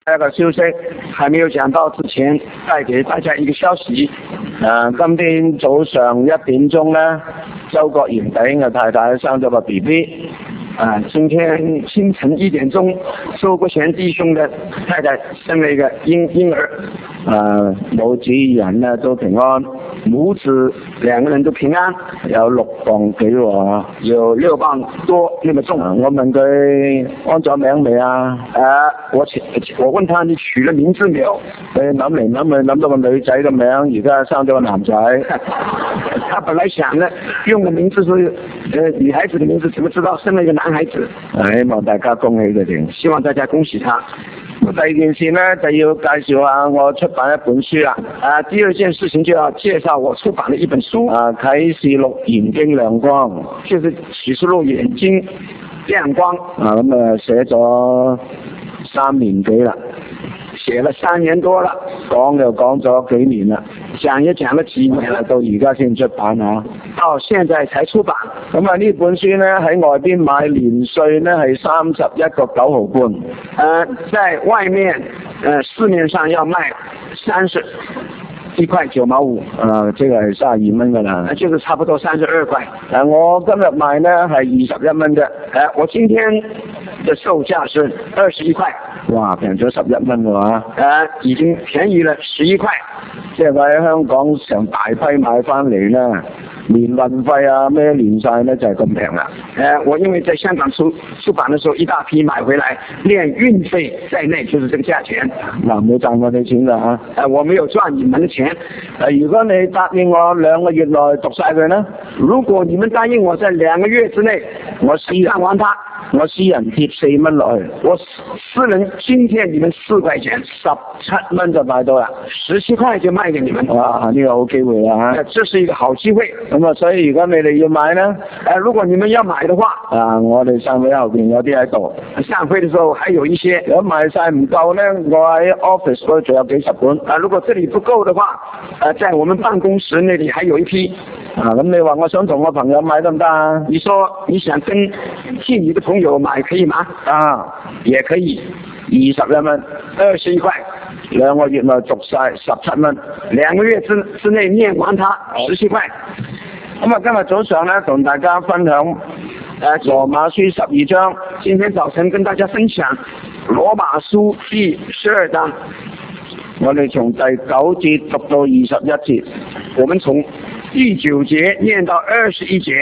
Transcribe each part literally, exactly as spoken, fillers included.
第一個消息還沒有講到之前，帶給大家一個消息。呃，今天早上一點鐘呢，周國賢弟兄嘅太太生咗個 B B。啊，今天清晨一點鐘，周國賢弟兄的太太生了一個嬰嬰兒。呃，母子二人呢都平安，母子兩個人都平安，有六磅幾喎，有六磅多那麼重。啊、我問佢安咗名未啊？啊，我我問他你取了名字沒有？佢諗嚟諗去諗到個女仔嘅名，而家生咗個男仔。他本來想呢用嘅名字是呃女孩子的名字，怎麼知道生了一個男孩子？希望大家恭喜佢哋，希望大家恭喜他。第二件事呢，就要介紹下我出版一本書啦。啊，第二件事情就要介紹我出版的一本書。啊，啟示錄眼睛亮光，就是啟示錄眼睛亮光。啊，咁啊寫咗三年幾啦，寫了三年多啦，講就講咗幾年啦，講也講了幾年啦，到而家先出版啊，到現在才出版。咁啊呢本書呢喺外邊買年稅呢係三十一個九毫半，呃，在外面呃市面上要賣三十一塊九毛五，啊，這個係三十二蚊噶啦，就是差不多三十二塊。啊，我今日賣呢係二十一蚊嘅，誒，我今天的售價是二十一塊。哇，平咗十一蚊嘅話，誒，已經便宜了十一塊。即係我喺香港成大批買翻嚟呢，連運費啊咩連晒呢就係咁平啦。誒，我因為在香港出出版的時候一大批買回來，連運費在內就是這個價錢。嗱，唔好賺我哋錢㗎嚇。誒，我沒有賺你們的錢。誒，如果你答應我兩個月內讀晒佢呢，如果你們答應我在兩個月之內，我試看完它，我私人貼四蚊落去，我私人今天你們四塊錢，十七蚊就買到啦，十七塊就賣給你們。哇，呢、這個好機會啊！這是一個好機會。咁啊，所以如果你哋要買呢，誒，如果你們要買的話，啊，我哋上會後邊有啲喺度，上會的時候還有一些。如果賣晒唔夠呢，我喺 office 嗰度仲有幾十本。啊，如果這裡不夠的話，誒，在我們辦公室那裡還有一批。啊，咁你話我想同我朋友買得唔得啊？你說你想跟替你的朋友買可以嗎？啊，也可以，二十一蚊，二十一塊，兩個月內讀晒十七蚊，兩個月之之內念完它，十七塊。咁啊，今日早上呢，同大家分享誒羅馬書十二章，今天早晨跟大家分享羅馬書第十二章。我哋從第九節讀到二十一節，我們從第九節念到二十一節。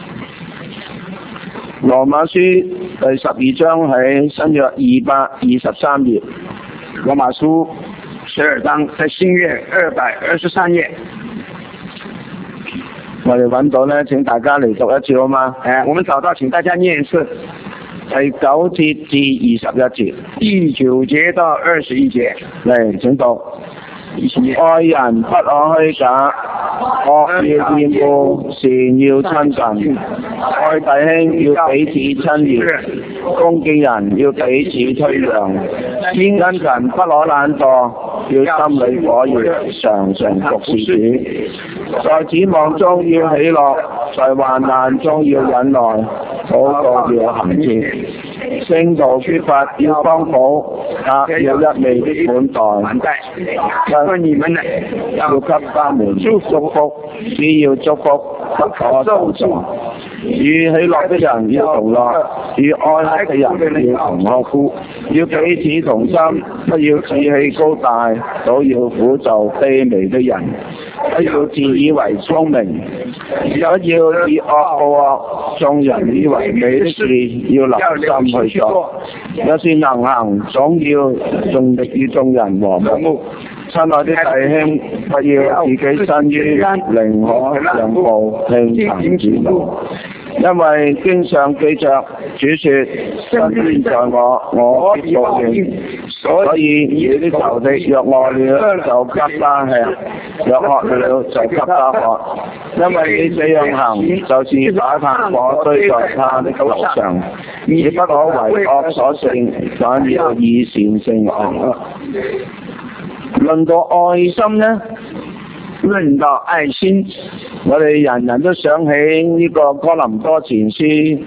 羅馬書第十二章喺新約二百二十三頁，羅馬書十二章在新約二百二十三頁。我哋揾到呢，請大家嚟讀一次好嗎？誒，我們找到，請大家念一次。第九節至二十一節，第九節到二十一節，嚟請讀。愛人不可虛假，惡要厭惡，善要親近，愛弟兄要彼此親熱，恭敬人要彼此推讓，殷勤不可懶惰，要心裏火熱，常常服侍主，在指望中要喜樂，在患難中要忍耐，禱告要恆切，聖徒缺乏要幫補，客要一味的款待，因你們要給他們祝福，只要祝福，不可咒詛。與喜樂的人要同樂，與哀哭的人要同哭哭，要彼此同心，不要志氣高大，都要俯就卑微的人，不要自以為聰明，不要以惡報惡，眾人以為美的事要留心去做，有事能行，總要盡力與眾人和睦。親愛的弟兄，不要自己身於寧可讓步，聽憑主怒。因為經上記着主說：身邊在我，我必報應。所以你的仇敵若餓了，就給他吃；若渴了，就給他喝。因為你這樣行，就是把炭火堆在他的頭上。你不可為惡所勝，反要以善勝惡。論到愛心呢？論到愛心，我哋人人都想起呢個哥林多前書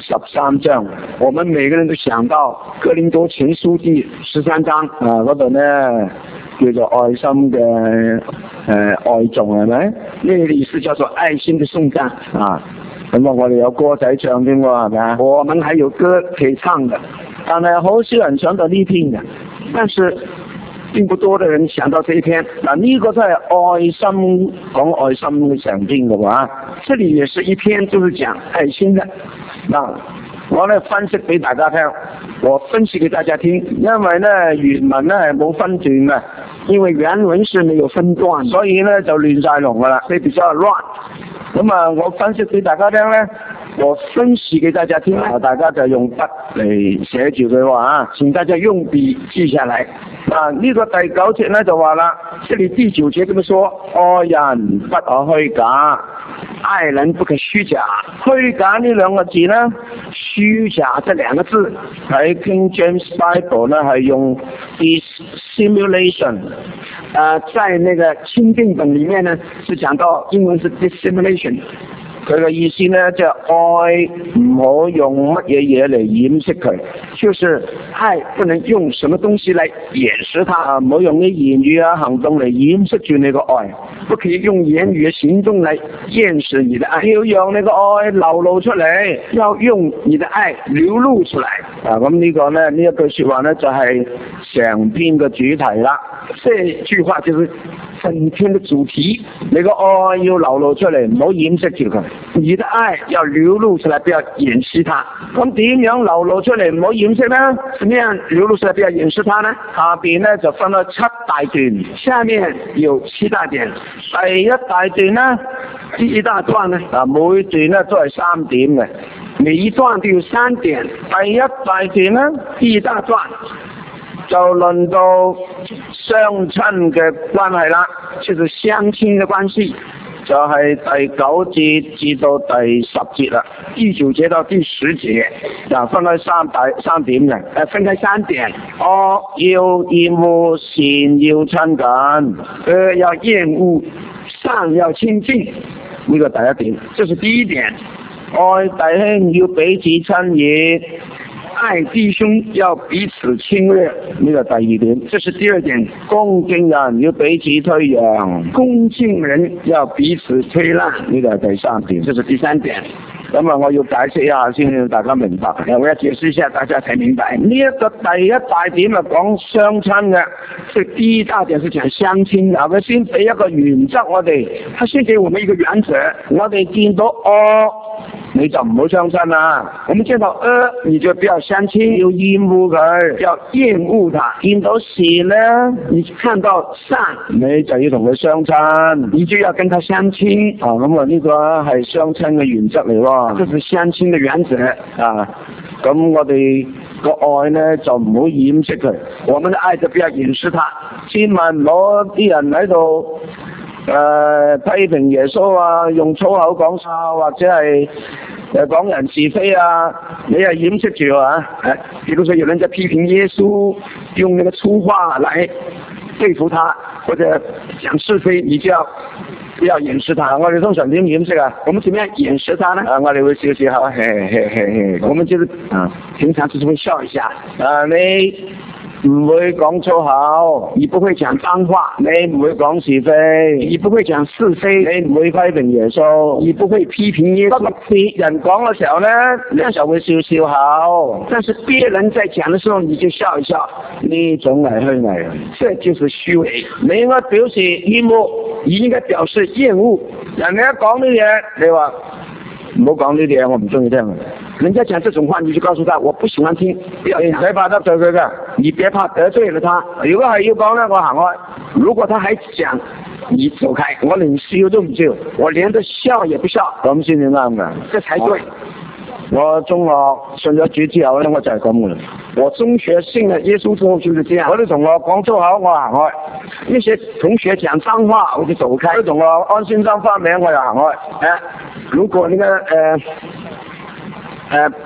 十三章，我們每個人都想到哥林多前書第十三章啊，嗰度呢叫做愛心嘅誒、呃、愛頌係咪？呢、這個意思叫做愛心嘅頌讚啊。咁啊，我哋有歌仔唱添喎，係咪啊？我們還有歌可以唱嘅，但係好少人想到呢篇嘅，但是並不多的人想到這一篇。嗱，呢個都係愛心講愛心嘅上篇嘅話，這裡也是一篇就是講愛心嘅。嗱，我咧分析俾大家聽，我分析給大家聽，因為咧原文咧係冇分段嘅，因為原文是沒有分段，所以咧就亂晒龍噶啦，所以比較亂。咁啊，我分析俾大家聽咧，我分析給大家聽，大家就用筆嚟寫住佢話啊，請大家用筆記下來。啊，呢、這個第九節咧就話啦，這裡第九節咁樣說，愛人不可虛假，愛人不可虛假。虛假呢兩個字呢，虛假這兩個字喺 King James Bible 呢係用 dissimulation， 呃，在那個欽定本裡面呢是講到英文是 dissimulation。佢嘅意思呢，就愛唔好用乜嘢嘢嚟掩飾佢，就是愛不能用什麼東西嚟掩飾它啊，唔好用啲言語啊行動嚟掩飾住你個愛，不可以用言語行動嚟掩飾你的愛，要讓你個愛流露出嚟，要用你的愛流露出嚟啊！咁呢個呢，呢一句說話呢，就係成篇嘅主題啦。這句話就是整篇嘅主題，你個愛要流露出嚟，唔好掩飾住佢。你的愛要流露出來，不要掩飾它。咁點樣流露出嚟唔好掩飾呢？怎麼樣流露出來不要掩飾它呢？下邊呢就分咗七大段，下面有七大段。第一大段呢，第一大段呢，啊每段呢都係三點嘅，每一段都有三點。第一大段呢，第一大段就論到相親嘅關係啦，就是相親嘅關係。就係第九節至到第十節啦，第九節到第十節，就分開三大三點嘅，誒分開三點，惡要厭惡，善要親近，惡要厭惡，善要親近，呢、這個第一點，這是第一點，愛弟兄要彼此親熱。愛弟兄要彼此親熱，呢個第二點，這是第二點。恭敬人要彼此推讓，恭敬人要彼此推讓，呢個係第三點，這是第三點。咁啊，我要解釋一下先，讓大家明白。我要解釋一下，大家才明白。呢、這、一個第一大點係講相親嘅，即係第一大點是講相親。嗱，佢先俾一個原則我哋，他先給我們一個原則，我哋見到惡，你就唔好相親啦。我們見到惡，你就不要相親，要厭惡佢，要厭惡他。見到善呢，你看到善，你就要同佢相親，你就要跟他相親。啊，咁啊呢個係相親嘅原則嚟喎。這是相親嘅原則啊！咁我哋個愛呢就唔好掩飾佢，我們的愛就不要掩飾他。千萬唔好啲人喺度誒批評耶穌啊，用粗口講啊，或者係誒講人是非啊，你係掩飾住啊！誒，比如說有人在批評耶穌，用那個粗話來對付他，或者講是非，你就要不要掩飾他。我哋通常點掩飾啊？我們點樣掩飾他呢？啊，我哋會笑笑下，嘿嘿嘿嘿，我們就是啊，平常就是會笑一下。啊，你唔會講粗口，你不會講髒話，你唔會講是非，你不會講是非，你唔會批評耶穌，你不會批評耶穌。別人講嘅時候呢，你就會笑笑口，但是別人在講嘅時候，你就笑一笑，呢種係虛偽，這就是虛偽。你應該表示厭惡，你應該表示厭惡。人哋一講呢嘢，你話唔好講呢啲嘢，我唔中意聽。人家講這種話，你就告訴他我不喜歡聽，不要害怕得罪佢嘅，你別怕得罪了他。如果係要講呢，我行開；如果他還講，你走開，我連笑都唔笑，我連個笑也不笑，咁先至啱㗎，這才對。我中學信咗主之後咧，我就係咁嘅啦。我中學信了耶穌之後就是這樣，我啲同學講粗口，我行開；那些同學講髒話，我就走開；啲同學按先生花名，我又行開。誒，如果呢個誒。誒、呃，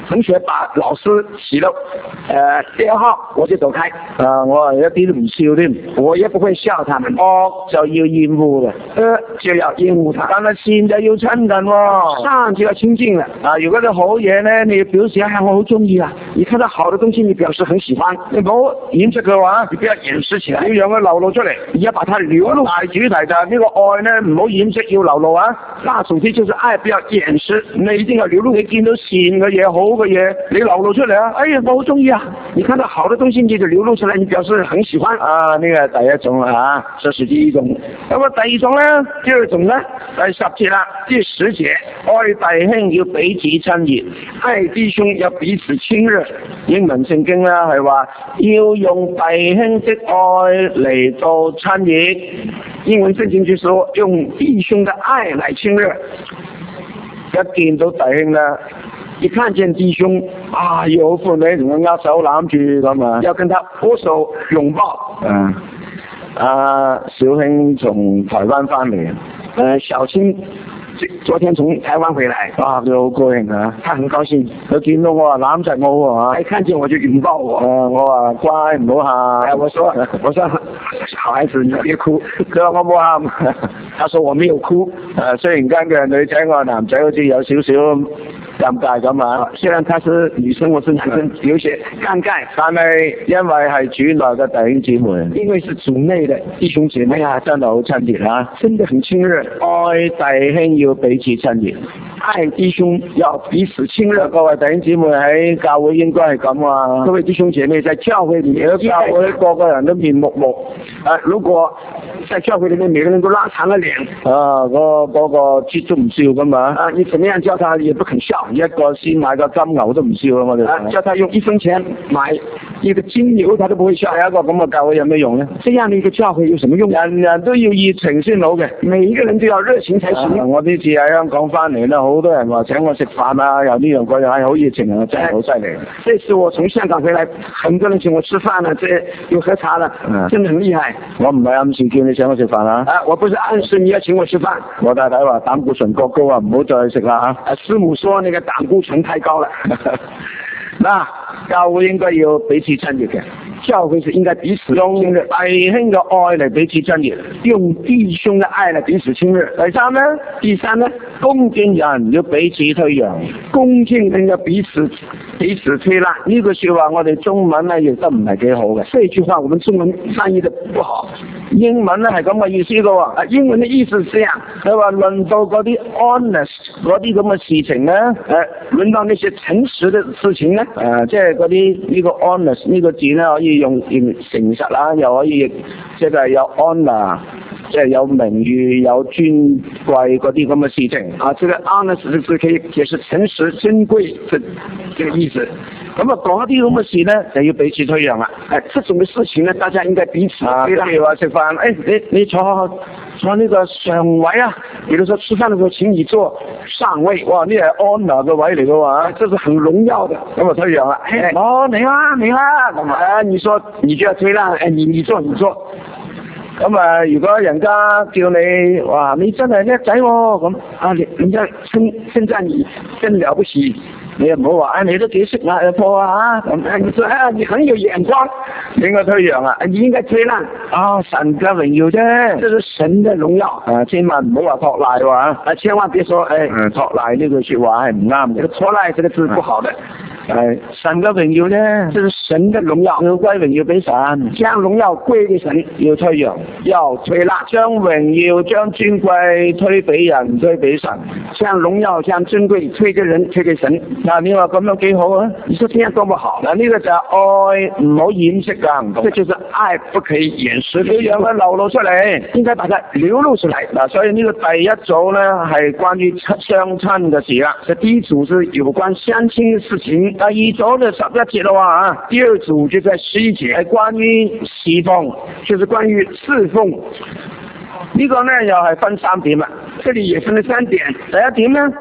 同學把老師洗了，呃，第二號我就走開。啊，我一啲都唔笑添，我也不會笑他們。惡就要厭惡嘅，呃，就要厭惡他。但係善就要親近喎，善就要親近啦。啊，如果你好嘢咧，你要表示下我好中意啊。你看到好的東西，你表示很喜歡。你唔好掩飾嘅話，你不要掩飾起來，要讓佢流露出嚟，你要把它流露。大主題就係呢個愛咧，唔好掩飾，要流露啊。大主題就是愛，不要掩飾，你一定要流露。你見到善嘅嘢、好嘅嘢，你流露出嚟啊！哎呀，我好中意啊！你看到好的東西，你就流露出來，你表示很喜歡啊。呢個第一種啊，這是第一種。咁啊，第二種咧，第二種咧，第十節啦，第十節，愛弟兄要彼此親熱，愛弟兄要彼此親熱。英文聖經咧係話要用弟兄的愛嚟到親熱，英文聖經就說用弟兄的愛嚟親熱。一見到弟兄咧，一看見弟兄啊，要好歡喜，同佢握手攬住咁啊，要跟他握手擁抱。嗯，啊，小兄從台灣翻嚟，誒，小青昨天從台灣回來，哇，佢好高興啊，他很高興，佢見到我啊攬實我啊，一看見我就擁抱我，啊、我話乖唔好喊，我說我說小孩子你別哭，佢話我冇喊，他說我沒有哭，誒，雖然間佢係女仔，我係男仔，好似有少少尷尬咁啊，雖然他是女生，我是男生，有些尷尬，但係因為係主內嘅弟兄姊妹，因為是主內的弟兄姐妹啊，真係好親熱啊，真的很親熱，愛弟兄要彼此親熱，愛弟兄要彼此親熱。各位弟兄姊妹喺教會應該係咁啊，各位弟兄姐妹在教會裏面，教會個個人都面目目，啊，如果在教會裏面每個人都拉長了臉，啊，嗰嗰個接都唔笑噶嘛，啊，你怎麼樣叫他也不肯笑，一個先買個金牛都唔笑啊，我哋，啊，叫他用一分錢買一個金牛，他都不會笑，一個咁嘅教會有咩用呢？這樣的一個教會有什麼用？人人都要熱情先好嘅，每一個人都要熱情才行。啊，我呢次喺香港翻嚟咧，好多人話請我食飯啊，又呢樣嗰樣，係好熱情啊，真係好犀利。這次我從香港回來，很多人請我吃飯啦，這又喝茶啦，嗯，真係很厲害。我唔係暗示叫你請我食飯啊，啊，我不是暗示你要請我吃飯。我太太話膽固醇過高啊，唔好再食啦啊。啊，師母說那個膽固醇太高了。嗱，教會應該要彼此親熱嘅，教會是應該彼此用弟兄嘅愛嚟彼此親熱，用弟兄嘅愛嚟彼此親熱。第三呢？第三呢？恭敬人要彼此推讓，恭敬人要彼此彼此推讓。呢句說話我哋中文咧譯得唔係幾好嘅，這句話我們中文翻譯得不好。英文咧係咁嘅意思嘅喎，啊，英文嘅意思係這樣，佢話論到嗰啲 honest 嗰啲咁嘅事情咧，誒，論到那些誠實嘅事情咧，誒，即係嗰啲呢個 honest 呢個字咧可以用用誠實啦，又可以即係有 honor，即係有名譽、有尊貴嗰啲咁嘅事情啊，這個 honest 是可以解釋誠實、珍貴嘅這個意思。咁啊，講一啲咁嘅事咧，就要彼此推讓啦。誒，這種嘅事情咧，大家應該彼此推讓。譬如話食飯，誒，你你坐坐呢個上位啊，比如說吃飯嘅時候請你坐上位，哇，呢係 honor 嘅位嚟嘅話，這是很榮耀嘅，咁啊推讓啦。誒，哦，你啦你啦，咁啊，你說你就要推讓，誒，你你坐你坐。咁啊，如果人家叫你，哇，你真係叻仔喎，咁啊，人家稱稱讚你真了不起。你又唔好話，啊，你都幾識壓破啊嚇，咁你說啊，你很有眼光，你應該推讓啊，你應該推讓啊，神嘅榮耀啫，這是神嘅榮耀啊，千萬唔好話托賴喎啊，千萬別說誒、哎、托賴呢句説話係唔啱嘅，托賴這個字不好的。係神嘅榮耀咧，這是神嘅榮耀，要歸榮耀俾神，將榮耀歸俾神，要推讓，要推讓，將榮耀、將尊貴推俾人，推俾神，將榮耀、將尊貴推給人，推給神。嗱，你話咁樣幾好啊？你說這樣多麼好？嗱，呢個就係愛唔好掩飾嘅行動，這就是愛不可以掩飾，要讓佢流露出嚟，應該把它流露出嚟。嗱，所以呢個第一組咧係關於相親嘅事啦，第一組是有關相親嘅事情。第二組就十一節啦話，第二組就在十一節係關於侍奉，就是關於侍奉。呢個呢又係分三點啦，這裡也分了三點。第一點呢，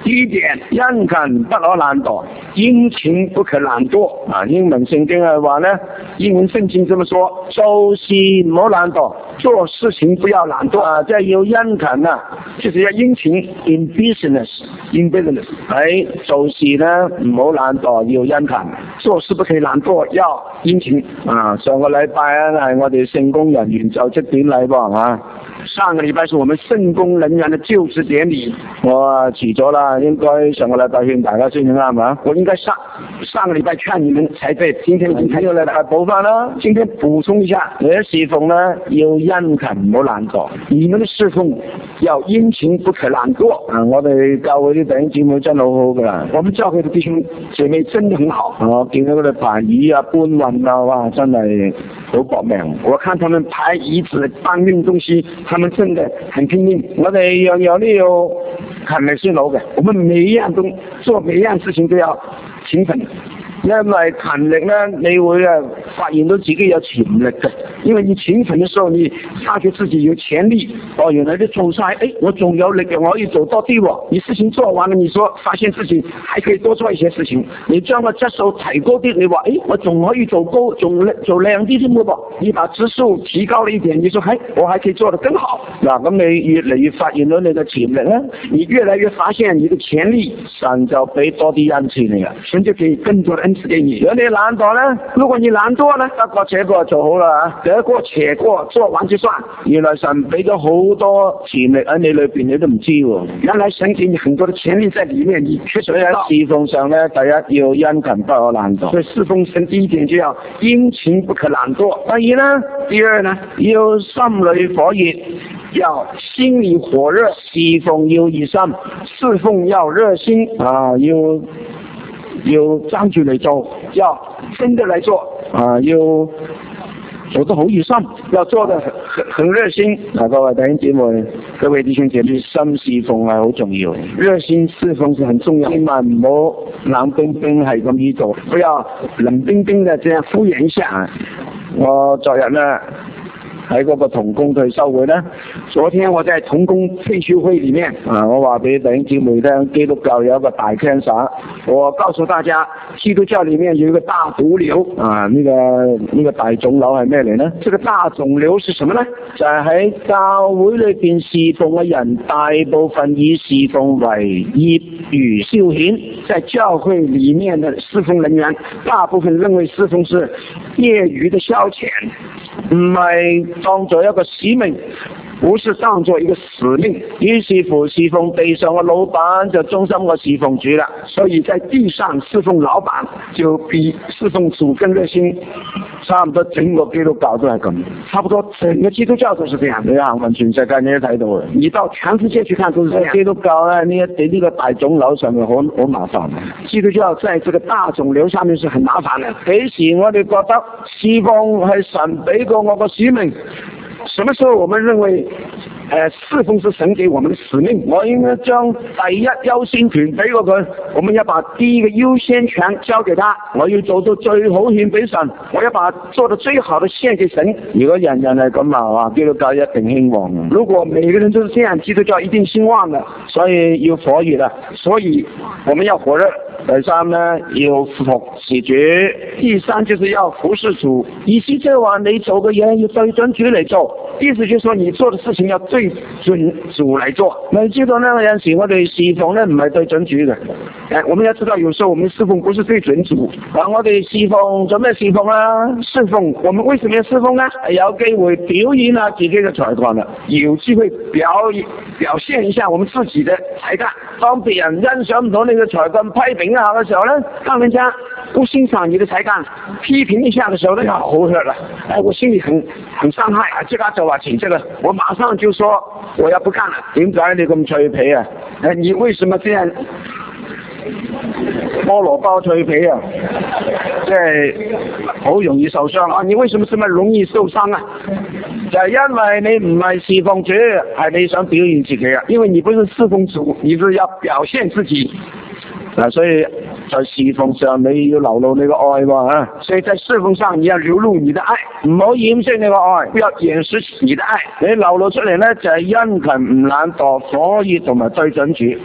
第一點，殷勤不可懶惰，殷勤不可懶惰啊！英文聖經係話呢，英文聖經這麼說，做事唔好懶惰，做事情不要懶惰啊！即係要殷勤啊，就是要殷勤 in business，in business 喺做事呢唔好懶惰，要殷勤，做事不可以懶惰，要殷勤啊！上個禮拜啊係我哋聖工人員就職典禮噃啊！上個禮拜是我們聖工人員的就職典禮，我遲咗啦，應該上個禮拜勸大家先啱嘛？我應該上上個禮拜勸你們才對，今天今天又嚟補翻啦。今天補充一下，你的侍奉呢要殷勤唔好懶惰，你們的侍奉要殷勤不可懶惰啊！我哋教會啲弟兄姊妹真係好好噶啦，我們教會的弟兄姐妹真的很好，我見到佢哋排椅啊、搬運啊，哇，真係好搏命。我看他們排椅子、搬運東西，他們真的很拼命。我哋樣樣都要勤力先好嘅，我們每一樣都做，每一樣事情都要勤奮。因為勤力呢，你會啊發現到自己有潛力嘅。因為你勤奮的時候，你發覺自己有潛力。哦，原來你做晒，誒，我仲有力嘅，我可以做多啲喎。你事情做完了，你說發現自己還可以多做一些事情。你將個質素提高啲，你話，誒，我仲可以做高，仲做靚啲添嘅噃。你把質素提高了一點，你說，嘿，我還可以做得更好。嗱，咁你越嚟越發現到你嘅潛力呢，你越來越發現你的潛力，神就俾多啲恩賜你啦，神就可以更多的恩賜給你。如果你懶惰呢，如果你懶惰呢，得過且過就好啦，得過且過，做完就算。原來神俾咗好多潛力喺你裏邊，你都唔知喎。原來神給你很多的潛力在裏面，你確實喺侍奉上呢，第一要殷勤不可懶惰。所以侍奉神第一點就要殷勤不可懶惰。第二呢，第二呢，要心裏火熱，要心裏火熱，侍奉要熱心，侍奉要熱心啊，要要爭住嚟做，要真的嚟做啊，要做得好熱心，要做得很很很熱心。啊，各位弟兄姊妹，各位弟兄姐妹，心侍奉係好重要，熱心侍奉是很重要。千萬唔好冷冰冰係咁意做，不要冷冰冰的這樣敷衍一下。我昨日呢喺嗰個同工退休會呢，昨天我在同工退休會裏面啊，我話俾弟兄姊妹聽，基督教有一個大 cancer， 我告訴大家，基督教裏面有一個大毒瘤啊，呢、這個呢、這個大腫瘤係咩嚟呢？這個大腫瘤是什麼呢？就係、是、喺教會裏邊侍奉嘅人，大部分以侍奉為業餘消遣，在教會裏面的侍奉人員，大部分認為侍奉是業餘的消遣，唔係當作一個使命，不是當作一個使命。於是乎侍奉地上嘅老闆就忠心個侍奉主啦，所以在地上侍奉老闆就比侍奉主更熱心。差唔多整個基督教都係咁，差不多整個基督教都是這樣。你行勻全世界你都睇到嘅，你到全世界去看都是這樣。基督教咧呢一呢個大腫瘤上面好好麻煩。基督教在這個大腫瘤上面是很麻煩嘅。幾時我哋覺得侍奉係神俾過我個使命？什麼時候我們認為呃，侍奉是神給我們的使命，我應該將第一優先權俾過佢，我們要把第一個優先權交給他，我要做到最好獻俾神，我要把做得最好的獻給神。如果人人係咁啊，哇，基督教一定興旺。如果每個人都是這樣，基督教一定興旺的。所以要火熱啦，所以我們要火熱。第三呢，要服侍主。第三就是要服侍主。意思即係話你做嘅嘢要對準主嚟做，意思就是說你做的事情要對準主嚟做。你知道呢，有陣時我哋侍奉呢唔係對準主嘅。誒，我們要知道有時候我們侍奉不是對準主。啊，我哋侍奉做咩侍奉啊？侍奉，我們為什麼要侍奉呢？有機會表演下自己嘅才幹啦，有機會表表現一下我們自己的才幹。當別人欣賞唔到你嘅才幹，批評一下嘅時候呢，當人家不欣賞你的才幹，批評一下嘅時候呢，就好熱啦。哎，我心裏很很傷害啊！即刻就話請這個，我馬上就說我要不幹了。點解你咁脆皮啊？哎，你為什麼這樣？菠蘿包脆皮啊，即係好容易受傷啊！你為什麼這麼容易受傷啊？就係因為你唔係侍奉主，係你想表現自己啊！因為你不是侍奉主，你是要表現自己。嗱，所以在侍奉上你要流露你個愛喎啊！所以在侍奉上你要流露你的愛，唔好掩飾你個愛，不要掩飾你的愛。你流露出嚟咧就係殷勤唔懶惰、火熱同埋對準主。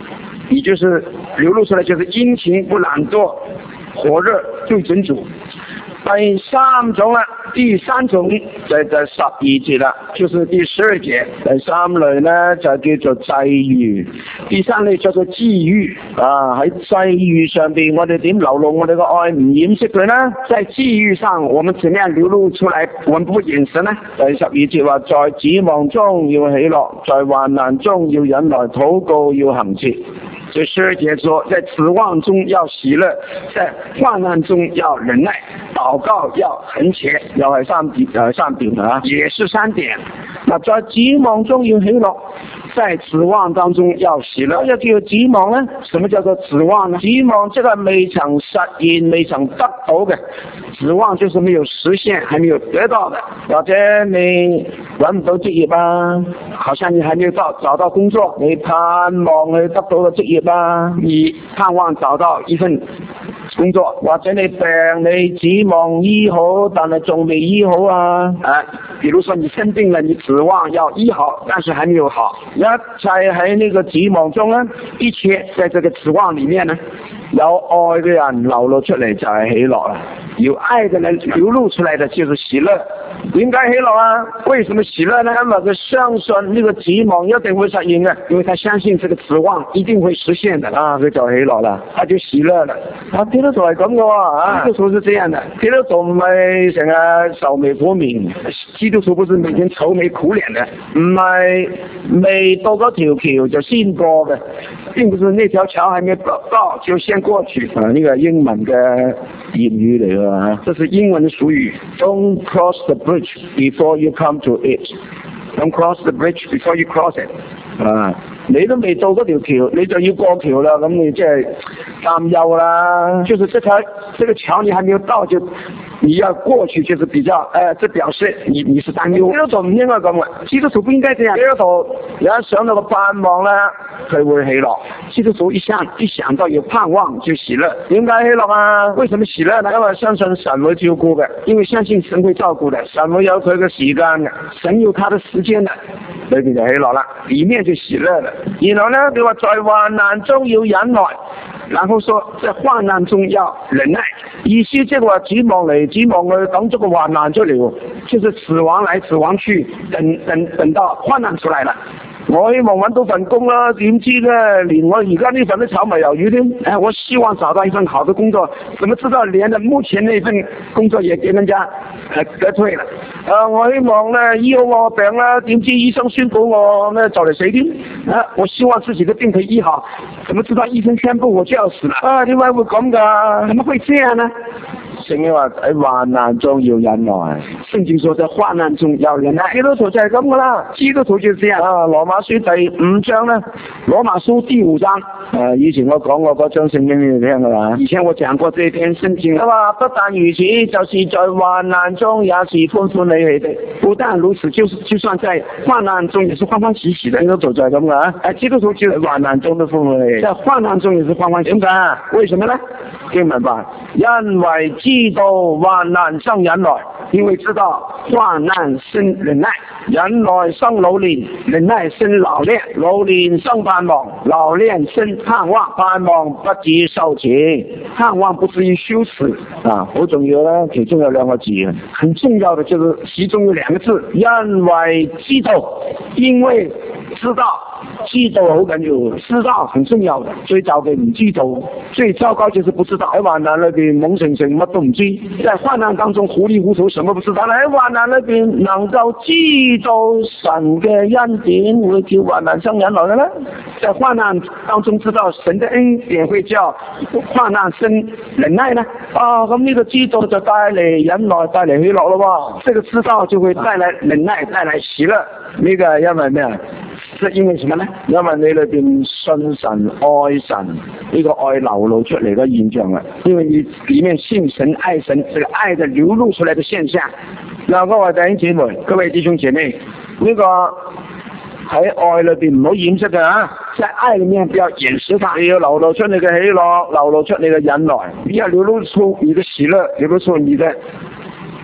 你就是流露出來就是殷勤不懶惰，火熱對準主。第三種啦，第三種就就十二節啦，就是第十二節。第三類呢就叫做際遇，第三類叫做際遇啊。喺際遇上邊，我哋點流露我哋嘅愛，唔掩飾佢呢？在際遇上，我們怎麼樣流露出來？我們不會掩飾呢？第十二節話，在指望中要喜樂，在患難中要忍耐，禱告要恆切。這十二節說，在指望中要喜樂，在患難中要忍耐，禱告要恆切，又係三點，誒三點啊，也是三點。那在指望中要喜樂，在指望當中要喜樂。又叫指望呢？什麼叫做指望呢？指望這個未曾實現、未曾得到嘅，指望就是沒有實現、還沒有得到的。或者你揾唔到職業啊，好像你還沒有到找到工作，你盼望你得到嘅職業啊，你盼望找到一份工作，或者你病你指望醫好，但係仲未醫好啊！啊，比如說你生病了，你指望要醫好，但是還沒有好。一切喺呢個指望中呢，一切在這個指望裏面呢，有愛嘅人流露出嚟就係喜樂啦，有愛嘅人流露出來的就是喜樂。點解喜樂啊？為什麼喜樂呢？因為佢相信呢個指望一定會實現嘅，因為他相信這個指望一定會實現的啊，佢就喜樂啦，他就喜樂啦。啊，基督徒係咁嘅喎，基督徒是這樣的，基督徒唔係成日愁眉苦面，基督徒不是每天愁眉苦臉嘅，唔係未到嗰條橋就先過嘅，並不是那條橋還沒到就先過去。啊，呢個係英文嘅諺語嚟嘅，這是英文嘅俗語。Don't cross the bridge before you come to it. Don't cross the bridge before you cross it. 啊，你都未到嗰條橋，你就要過橋啦，咁你即係擔憂啦。就是這條這個橋你還沒有到就。你要過去就是比較，誒、呃，這表示你你是擔憂。基督徒唔應該咁嘅，基督徒不應該這樣。基督徒有一想到個盼望咧，佢會喜樂。基督徒一想一想到有盼望就喜樂。點解喜樂啊？為什麼喜樂呢？因為相信神會照顧嘅，因為相信神會照顧的，神會有佢嘅時間嘅，神有他的時間的，裏邊就喜樂啦，裏面就喜樂啦。然後呢，你話在患難中要忍耐。然後說在患難中要忍耐，意思即係話指望嚟指望去等咗個患難出嚟，就是死亡來死亡去，等等等到患難出來了。我希望揾到份工啦，點知咧連我而家呢份都炒埋魷魚添。誒，我希望找到一份好的工作，怎麼知道連的目前那份工作也給人家誒得退了？啊，我希望咧醫好我病啦，點知醫生宣布我咧就嚟死添。啊，我希望自己的病可以醫好，怎麼知道醫生宣布我就要死了？啊，點解會咁㗎？怎麼會這樣呢？聖經話喺患難中要忍耐，聖經說在患難中要忍耐。基督徒就係咁噶啦，基督徒就係這樣啊。羅馬書第五章咧，羅馬書第五章，誒、啊，以前我講過嗰章聖經你聽噶啦。以前我講過這篇聖經，佢話不但如此，就是在患難中也是歡歡喜喜的。不但如此，就是就算在患難中也是歡歡喜喜的。基督徒就係咁噶，誒，基督徒就係患難中都歡歡喜喜，在患難中也是歡歡喜喜。點解？為什麼呢？經文話，因為知道患難生忍耐，因為知道患難生忍耐，忍耐生老練，忍耐生老練，老練生盼望，老練生盼望，盼望不至於羞恥，盼望不至於羞恥啊！好重要啦，其中有兩個字，很重要的就是其中有兩個字，因為知道，因為知道。知道好緊要，知道很重要的。最糟嘅唔知道，最糟糕就是不知道。喺患難裏邊懵成成，乜都唔知；在患難當中糊裏糊塗，什麼不知道。喺患難裏邊能夠知道神嘅恩典會叫患難生忍耐嘅咧？在患難當中知道神嘅恩典會叫患難生忍耐呢？啊，咁呢個知道就帶嚟忍耐，帶嚟喜樂咯。這個知道就會帶來忍耐，帶來喜樂。呢個係因為咩啊？是因為什麼呢？因為你裏邊信神、愛神，呢個愛流露出嚟嘅現象啊！因為你裏面信神、愛神，這個愛的流露出來的現象。嗱，各位弟兄姊妹、各位弟兄姐妹，呢個喺愛裏邊唔好掩飾嘅啊！在愛裏面不要掩飾它，你要流露出你嘅喜樂，流露出你嘅忍耐，你要流露出你的喜樂，流露出你的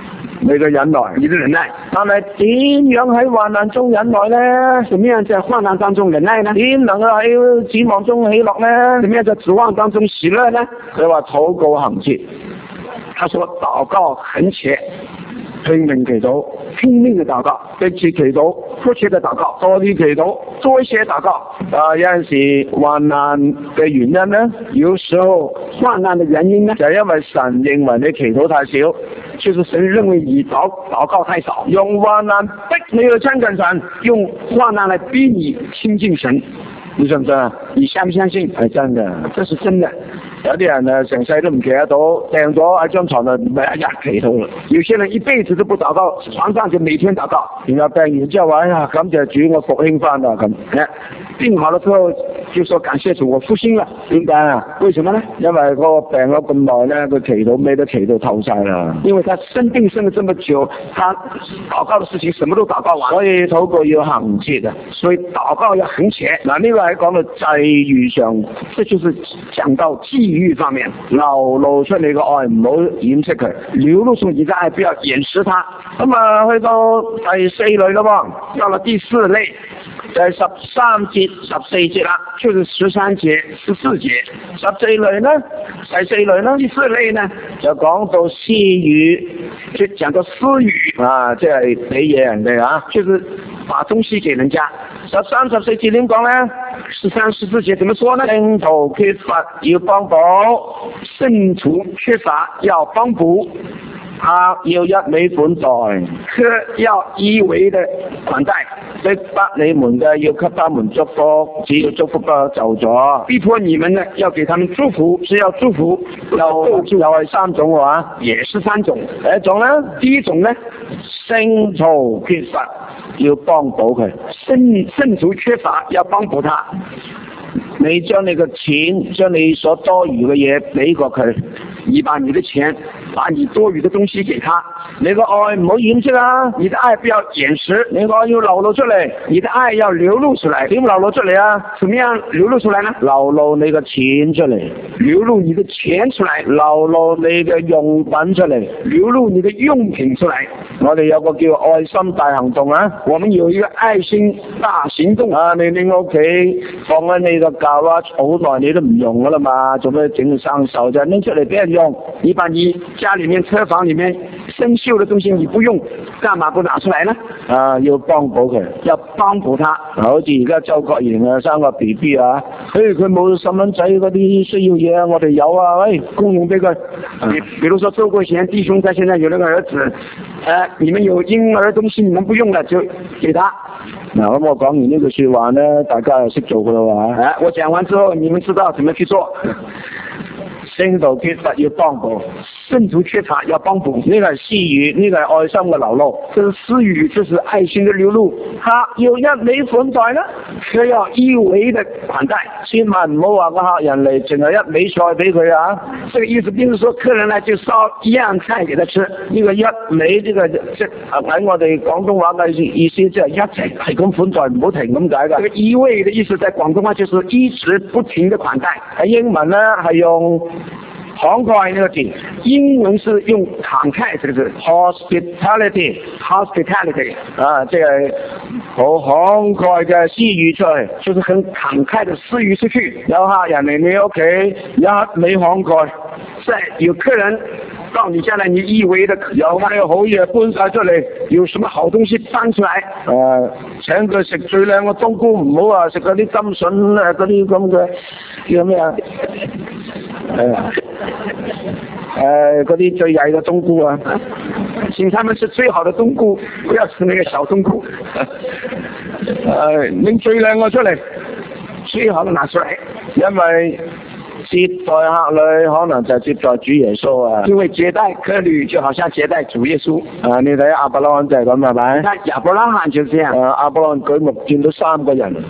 你嘅忍耐， 你的忍耐。 但係點樣喺患難中忍耐呢？ 怎麼樣在患難當中忍耐呢？ 點能夠喺指望中喜樂呢？ 怎麼樣在指望當中喜樂呢？ 佢話禱告恆切， 他說禱告恆切， 拼命祈禱， 拼命的禱告， 迫切祈禱， 迫切的禱告， 多啲祈禱， 多一些禱告。 啊，有陣時患難嘅原因呢， 有時候患難的原因呢， 就係因為神認為你祈禱太少， 就是神認為你禱禱告太少， 用患難逼你去親近神， 用患難來逼你親近神。 你信唔信啊？ 你相唔相信？ 係真嘅， 這是真的。 有啲人啊，成世都唔祈得到，病咗喺張床度，咪一日祈禱啦。 有些人一輩子都不禱告，床上就每天禱告。 然後病完之後話：哎呀，感謝主，我復興翻啦咁。 病好了之後就說感謝主，我復興了。 點解啊？ 為什麼呢？ 因為嗰個病咗咁耐咧，佢祈禱咩都祈到透晒啦。 因為他生病生了這麼久，他禱告的事情什麼都禱告完。 所以禱告要恆切啊！ 所以禱告要恆切。 嗱，呢個係講到際遇上， 這就是講到際遇方面， 流露出你嘅愛，唔好掩飾佢。 流露出你嘅愛，不要掩飾它。 咁啊，去到第四類咯喎， 到了第四類。 就係十三節、十四節啦， 就是十三節、十四節。 十四類呢，第四類呢， 第四類呢就講到私語， 就講到私語啊，即係俾嘢人哋啊， 就是把東西給人家。 十三、十四節點講呢？ 十三、十四節怎麼說呢？ 聖徒缺乏要幫補， 聖徒缺乏要幫補。 客要一味款待， 客要一味的款待， 逼迫你們嘅要給他們祝福，只要祝福不就咗。 逼迫你們呢要給他們祝福，只要祝福。 又又係三種嘅話， 也是三種。 第一種呢， 第一種呢， 聖徒缺乏要幫補佢， 聖聖徒缺乏要幫補他。 你將你嘅錢，將你所多餘嘅嘢俾過佢， 你把你的錢，把你多餘的東西給他， 你個愛唔好掩飾啊！ 你的愛不要掩飾， 你個愛要流露出嚟， 你的愛要流露出來。 點流露出嚟啊？ 怎麼樣流露出來呢？ 流露你嘅錢出嚟， 流露你的錢出來， 流露你嘅用品出嚟， 流露你的用品出來。 我哋有個叫愛心大行動啊， 我們有一個愛心大行動啊！你拎屋企放喺你個架啊，好耐你都唔用噶啦嘛，做咩整到生鏽啫？拎出嚟俾人用， 你把你家裏面車房裏面生鏽的東西你不用，幹嘛不拿出來呢？ 啊，要幫補佢， 要幫補他。 好似而家周國賢啊，生個 B B 啊，誒佢冇細蚊仔嗰啲需要嘢啊，我哋有啊，喂，供應俾佢。 比比如說周國賢弟兄他現在有那個兒子，呃，你們有嬰兒東西你們不用了就給他。 嗱，咁我講完呢句說話呢，大家就識做噶啦喎。 誒，我講完之後，你們知道怎麼去做。 聖徒缺乏要幫補， 聖徒缺乏要幫補， 呢個係私語，呢個係愛心嘅流露。 這是私語，這是愛心的流露。 客要一味款待啦， 佢要一味的款待， 千萬唔好話個客人嚟淨係一味菜俾佢啊！ 這個意思並不是說客人來就燒一樣菜給他吃， 呢個一味呢個即喺我哋廣東話嘅意思，即係一直係咁款待，唔好停咁解㗎。 這個一味的意思在廣東話就是一直不停的款待。 喺英文咧係用慷慨呢個字， 英文是用慷慨這個字 ，hospitality hospitality 啊，即係好慷慨嘅私語出去， 就是很慷慨的私語出去。 有客人嚟你屋企，一味慷慨， 即係有客人到你家來，你以為的有咩好嘢搬晒出嚟， 有什麼好東西搬出來？ 誒、啊，請佢食最靚嘅冬菇，唔好話食嗰啲甘筍啊，嗰啲咁嘅叫咩啊？誒、啊。誒，嗰啲最曳嘅冬菇啊， 請他們吃最好的冬菇，不要吃那個小冬菇。 誒，拎最靚嘅出嚟， 最好的拿出來， 因為接待客旅可能就接待主耶穌啊。 因為接待客旅就好像接待主耶穌。 啊，你睇亞伯拉罕就係咁係咪？ 那亞伯拉罕就這樣。 誒、啊，亞伯拉罕舉目見到三個人。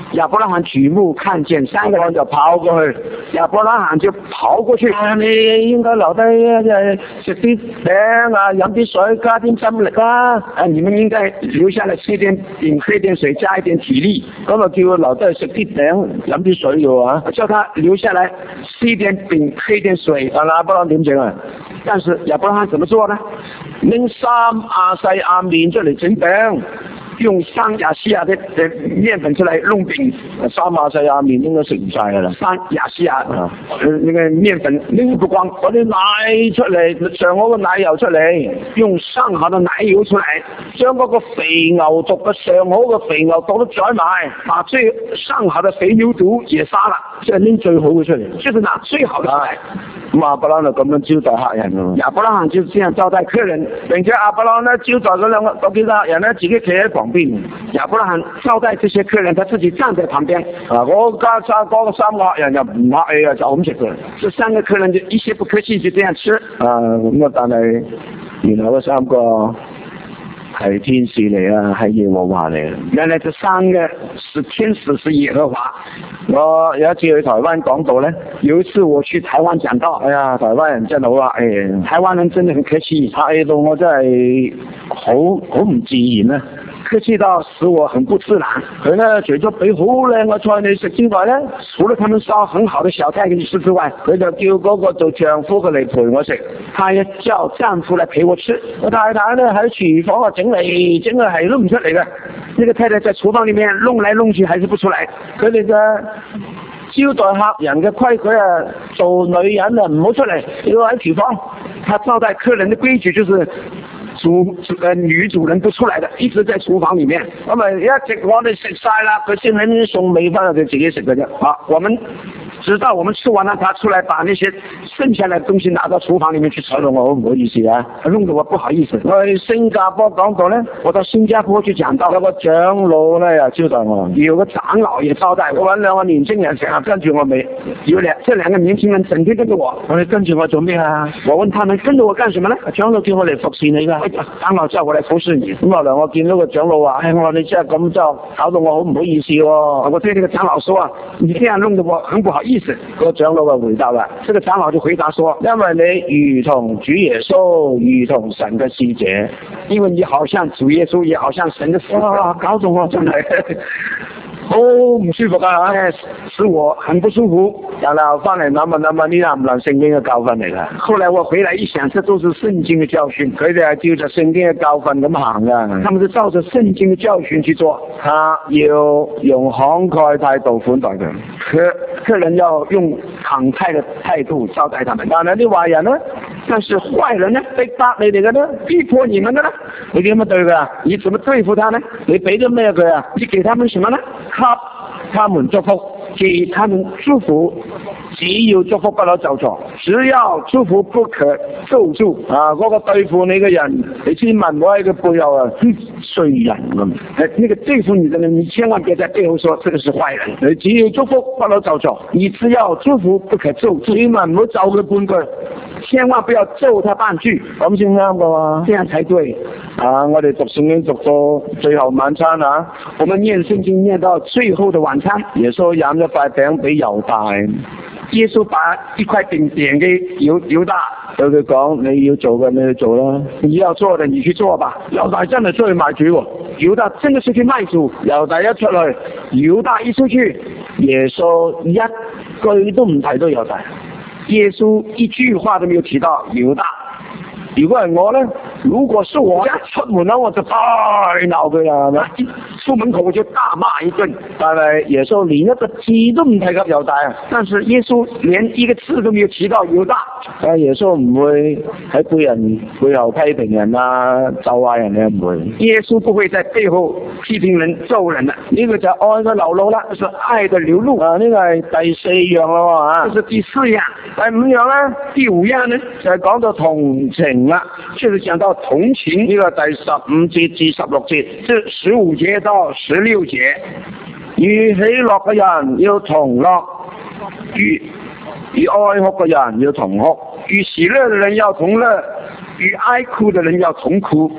亞伯拉罕舉目看見三個人就跑過去，亞伯拉罕就跑過去。 啊、你應該留低食啲餅啊，飲啲水，加啲精力啦。 啊，你們應該留下來吃點餅，喝點水，加一點體力。 咁啊，叫佢留低食啲餅，飲啲水嘅話， 叫他留下來吃一點餅，喝一點水。 但亞伯拉罕點整啊？ 但是亞伯拉罕怎麼做呢？ 拎三亞細亞麵出嚟整餅。 用三亞細亞的的麵粉出來弄餅， 三亞細亞麵應該食唔晒噶啦。 三亞細亞，啊，那個麵粉拎不光， 嗰啲奶出嚟，上好嘅奶油出嚟， 用上好的奶油出來， 將嗰個肥牛犢嘅上好嘅肥牛犢都宰埋， 把最上好的肥牛犢也殺了， 即係拎最好嘅出嚟， 就是拿最好的出來。 咁亞伯拉罕就咁樣招待客人咯。 亞伯拉罕就是這樣招待客人， 並且亞伯拉罕咧招待嗰兩個嗰幾個客人咧，自己企喺旁邊。 亞伯拉罕招待這些客人，他自己站在旁邊。 啊，嗰家三嗰個三個客人又唔客氣啊，就咁食嘅。 這三個客人就一些不客氣，就這樣吃。 啊，咁啊，但係原來嗰三個係天使嚟啊，係耶和華嚟。 原來這三個是天使，是耶和華。 我有一次去台灣講道咧， 有一次我去台灣講道， 哎呀，台灣人真係好客氣， 台灣人真的很客氣， 客氣到我真係好好唔自然啊！ 客氣到使我很不自然。 佢咧除咗俾好靚嘅菜你食之外咧， 除了他們燒很好的小菜給你吃之外， 佢就叫嗰個做丈夫嘅嚟陪我食。 他也叫丈夫來陪我吃。 我太太咧喺廚房啊整嚟整去係都唔出嚟嘅。 那個太太在廚房裏面弄來弄去還是不出來。 佢哋嘅招待客人嘅規矩啊，做女人啊唔好出嚟，要喺廚房。 他招待客人的規矩就是主主呃女主人不出來的，一直在廚房裏面。 咁咪一直我哋食晒啦，佢先喺呢啲餸尾翻嚟，佢自己食嘅啫。 好，我們直到我們吃完了，他出來把那些剩下來的東西拿到廚房裏面去吃。 搞到我好唔好意思啊， 弄得我不好意思。 我去新加坡講到咧， 我到新加坡去講到， 有個長老咧又招待我， 有個長老也招待我。 我揾兩個年輕人成日跟住我尾， 有兩這兩個年輕人整天跟着我。 我哋跟住我做咩啊？ 我問他們跟着我幹什麼呢？ 長老叫我嚟服侍你噶。 長老叫我嚟服侍你。 咁後來我見到個長老話，唉、哎，我話你真係咁就搞到我好唔好意思喎、哦。 我對那個長老說啊，你這樣弄得我很不好意思。 個長老就回答啦， 這個長老就回答說， 因為你如同主耶穌，如同神嘅使者， 因為你好像主耶穌，也好像神嘅使者。 哇，搞到我真係好唔舒服啊！ 使我很不舒服。 然後翻嚟諗一諗，呢啲係唔能聖經嘅教訓嚟噶。 後來我回來一想，這都是聖經嘅教訓， 佢哋係照着聖經嘅教訓咁行噶。 他們是照着聖經嘅教訓去做。 他要用慷慨態度款待佢， 客客人要用慷慨嘅態度招待他們。 但係啲壞人呢？ 但是壞人呢？ 逼迫你哋嘅呢？ 逼迫你們嘅呢？ 你點樣對佢啊？ 你怎麼對付他呢？ 你俾咗咩佢啊？ 你給他們什麼呢？ 給他們祝福， 給他們祝福， 只要祝福不可咒詛， 只要祝福不可咒詛。 啊，嗰、那個對付你嘅人，你千萬唔好喺佢背後啊衰人咁。 誒，那個對付你的人，你千萬別在背後說這個是壞人。 你只要祝福不可咒詛， 你只要祝福不可咒詛， 千萬唔好咒佢半句， 千萬不要咒他半句， 咁先啱噶嘛， 這樣才對。 啊，我哋讀聖經讀到最後晚餐啊， 我們念聖經念到最後的晚餐， 耶穌飲咗塊餅俾猶大， 耶穌把一塊餅點給猶猶大， 對佢講，你要做嘅你去做啦， 你要做的你去做吧。 猶大真係出去賣主喎， 猶大真的是去賣主。 猶大一出去， 猶大一出去， 耶穌一句都唔提到猶大， 耶穌一句話都沒有提到猶大。 如果係我咧， 如果是我一出門口我就大鬧佢啦，係咪？ 一出門口我就大罵一頓。 但係耶穌連一個字都唔提及猶大啊！ 但是耶穌連一個字都沒有提到猶大。 啊，耶穌唔會喺背人背後批評人啊，咒罵人嘅，唔會。 耶穌不會在背後批評人、咒人的。 呢、這個就愛嘅流露啦， 是愛的流露。 啊，呢、這個係第四樣咯，啊， 這是第四樣。 第五樣咧， 第五樣呢就係講到同情啦， 就是講到同情。 呢、這個第十五節至十六節， 這十五節到十六節， 與喜樂嘅人要同樂，與與哀哭嘅人要同哭， 與喜樂嘅人要同樂，與哀哭嘅人要同哭。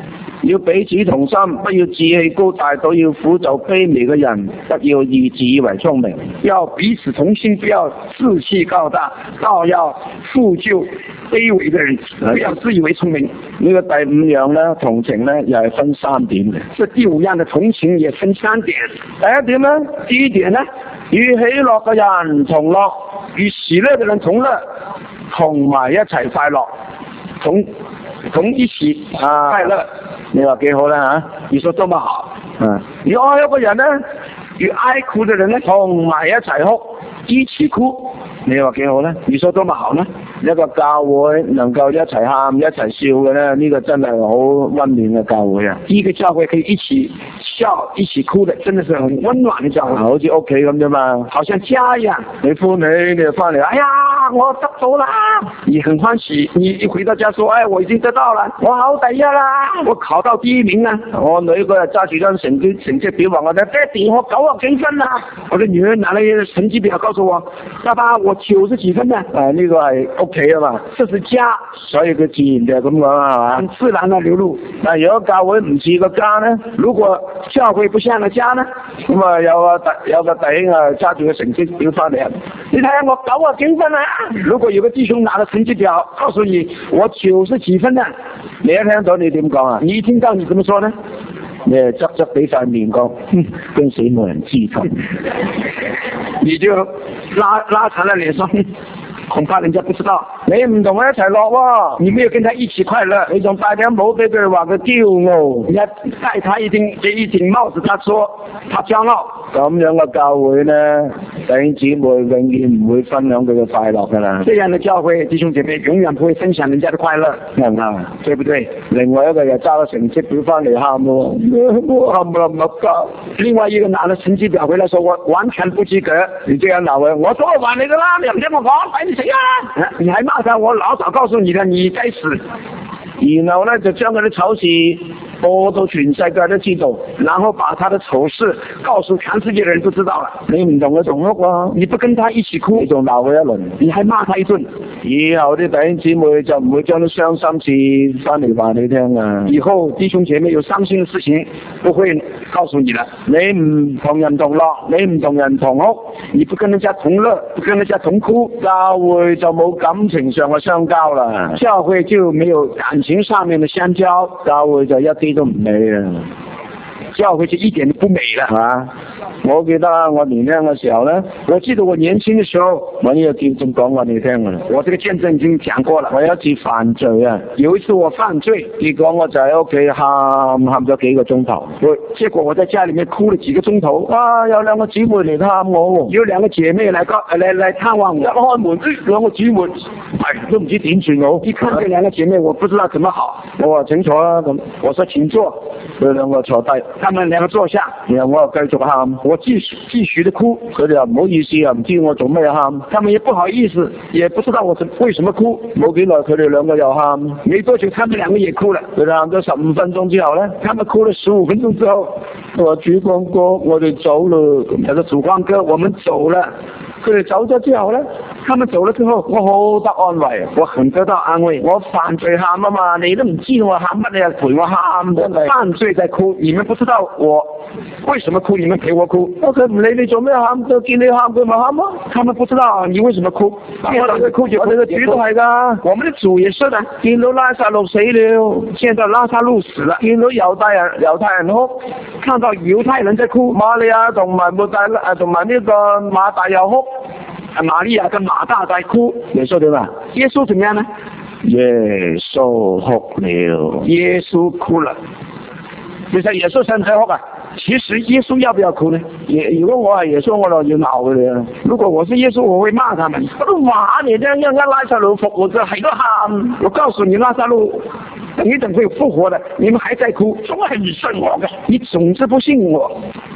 要彼此同心，不要志氣高大，都要輔助卑微嘅人，不要以自以為聰明。 要彼此同心，不要志氣高大，倒要輔救卑微嘅人，不要自以為聰明。 呢、這個第五樣咧，同情咧又係分三點嘅。 這第五樣嘅同情也分三點。 第一點咧，第一點咧，與喜樂嘅人同樂，與喜樂嘅人同樂，同埋一齊快樂， 同同一起啊快樂。 你話幾好啦吓？ 你說多麼好。 嗯，與哀哭嘅人咧，與哀哭嘅人咧，同埋一齊哭， 一起哭。 你話幾好咧？ 你說多麼好呢？ 一個教會能夠一齊喊一齊笑嘅咧，呢、這個真係好溫暖嘅教會啊！ 一個教會可以一起笑一起哭的，真的是很溫暖嘅教會， 好似屋企咁啫嘛， 好像家一樣。 你歡喜你就翻嚟，哎呀我得到啦， 你很歡喜，你一回到家說，哎我已經得到了， 我考第一啦， 我考到第一名啦。 我女嗰日揸住張成績成績表話我哋，爹哋我九十幾分啊！ 我的女兒拿了一個成績表告訴我，爸爸我九十幾分啊！ 啊呢、這個係屋企啊嘛， 這是家， 所以佢自然就係咁講係嘛， 很自然的流露。 但如果教會唔似個家咧， 如果教會不像個家呢？ 咁啊有個弟有個弟兄啊揸住個成績表翻嚟， 你睇下我九十幾分啊！如果有個弟兄拿了成績表告訴你我九十幾分啊， 你一聽到你點講啊？ 你一聽到你怎麼說呢？ 你係側側俾塊面講，驚死冇人知道， 你就拉拉長了臉說，恐怕人家不知道。 你唔同佢一齊落喎， 你沒有跟他一起快樂， 你仲戴頂帽俾佢話佢驕傲， 你戴他一頂這一頂帽子，他說他驕傲。 咁樣嘅教會呢，弟兄姊妹永遠唔會分享佢嘅快樂噶啦。 這樣的教會弟兄姐妹永遠不會分享人家的快樂， 啱唔啱？ 對不對？ 另外一個又揸咗成績表翻嚟喊咯，我喊唔合格。 另外一個拿了成績表回來說我完全不及格， 你這樣鬧佢，我早就話你噶啦，你唔聽我講，快啲死啊！ 你還罵他，我老早告訴你了，你該死。 然後呢，就將佢啲醜事播到全世界都知道， 然後把他的醜事告訴全世界的人都知道了。 你唔同佢同屋啊， 你不跟他一起哭， 你仲鬧佢一輪， 你還罵他一頓。 以後啲弟兄姊妹就唔會將啲傷心事翻嚟話你聽啊。 以後弟兄姐妹有傷心的事情不會告訴你了。 你唔同人同樂，你唔同人同屋， 你不跟人家同樂，不跟人家同哭， 教會就冇感情上嘅相交啦。 教會就沒有感情上面的相交， 教會就一啲都唔美啊！ 教會就一點都不美了， 係嘛？我記得我年輕嘅時候呢， 我記得我年輕嘅時候， 我呢個見證講過你聽㗎啦。 我這個見證已經講過了。 我有一次犯罪啊， 有一次我犯罪， 結果我就喺屋企喊喊咗幾個鐘頭。 我結果我在家裏面哭了幾個鐘頭。 啊，有兩個姊妹嚟探我， 有兩個姐妹嚟告嚟嚟探望我。 一開門，兩個姊妹係都唔知點算好。 一看這兩個姐妹，我不知道怎麼好。 我話請坐啦，咁我說請坐， 佢兩個坐低， 他們兩個坐下， 然後我又繼續喊， 我繼續繼續的哭。 佢哋又唔好意思，又唔知我做咩喊， 他們也不好意思，也不知道我是為什麼哭。 冇幾耐，佢哋兩個又喊， 沒多久，他們兩個也哭了。 佢哋喊咗十五分鐘之後呢， 他們哭了十五分鐘之後， 我話主光哥，我哋走咯。 他說主光哥，我們走了。 佢哋走咗之後呢， 他們走了之後， 我好得安慰， 我很得到安慰。 我犯罪喊啊嘛，你都唔知我喊乜，你又陪我喊， 我犯罪在哭，你們不知道我為什麼哭，你們陪我哭。 佢唔理你做咩喊，就見你喊佢咪喊咯。 他們不知道你為什麼哭，見到你哭就哭。 我哋嘅主都係噶， 我們的主也是的。 見到拉撒路死了， 見到拉撒路死了， 見到猶太人猶太人哭， 看到猶太人在哭， 瑪利亞同埋抹大誒同埋呢個馬大又哭。 瑪利亞跟馬大在哭， 耶穌點啊？ 耶穌怎麼樣呢？ 耶穌哭了， 耶穌哭了。其實耶穌使唔使哭啊？其實耶穌要不要哭呢？ 耶，如果我係耶穌，我就要鬧佢哋啊！ 如果我是耶穌，我會罵他們。 我都話你聽，一陣間拉撒路復活就係都喊。 我告訴你，拉撒路等一等會復活的，你們還在哭， 總係唔信我嘅， 你總是不信我。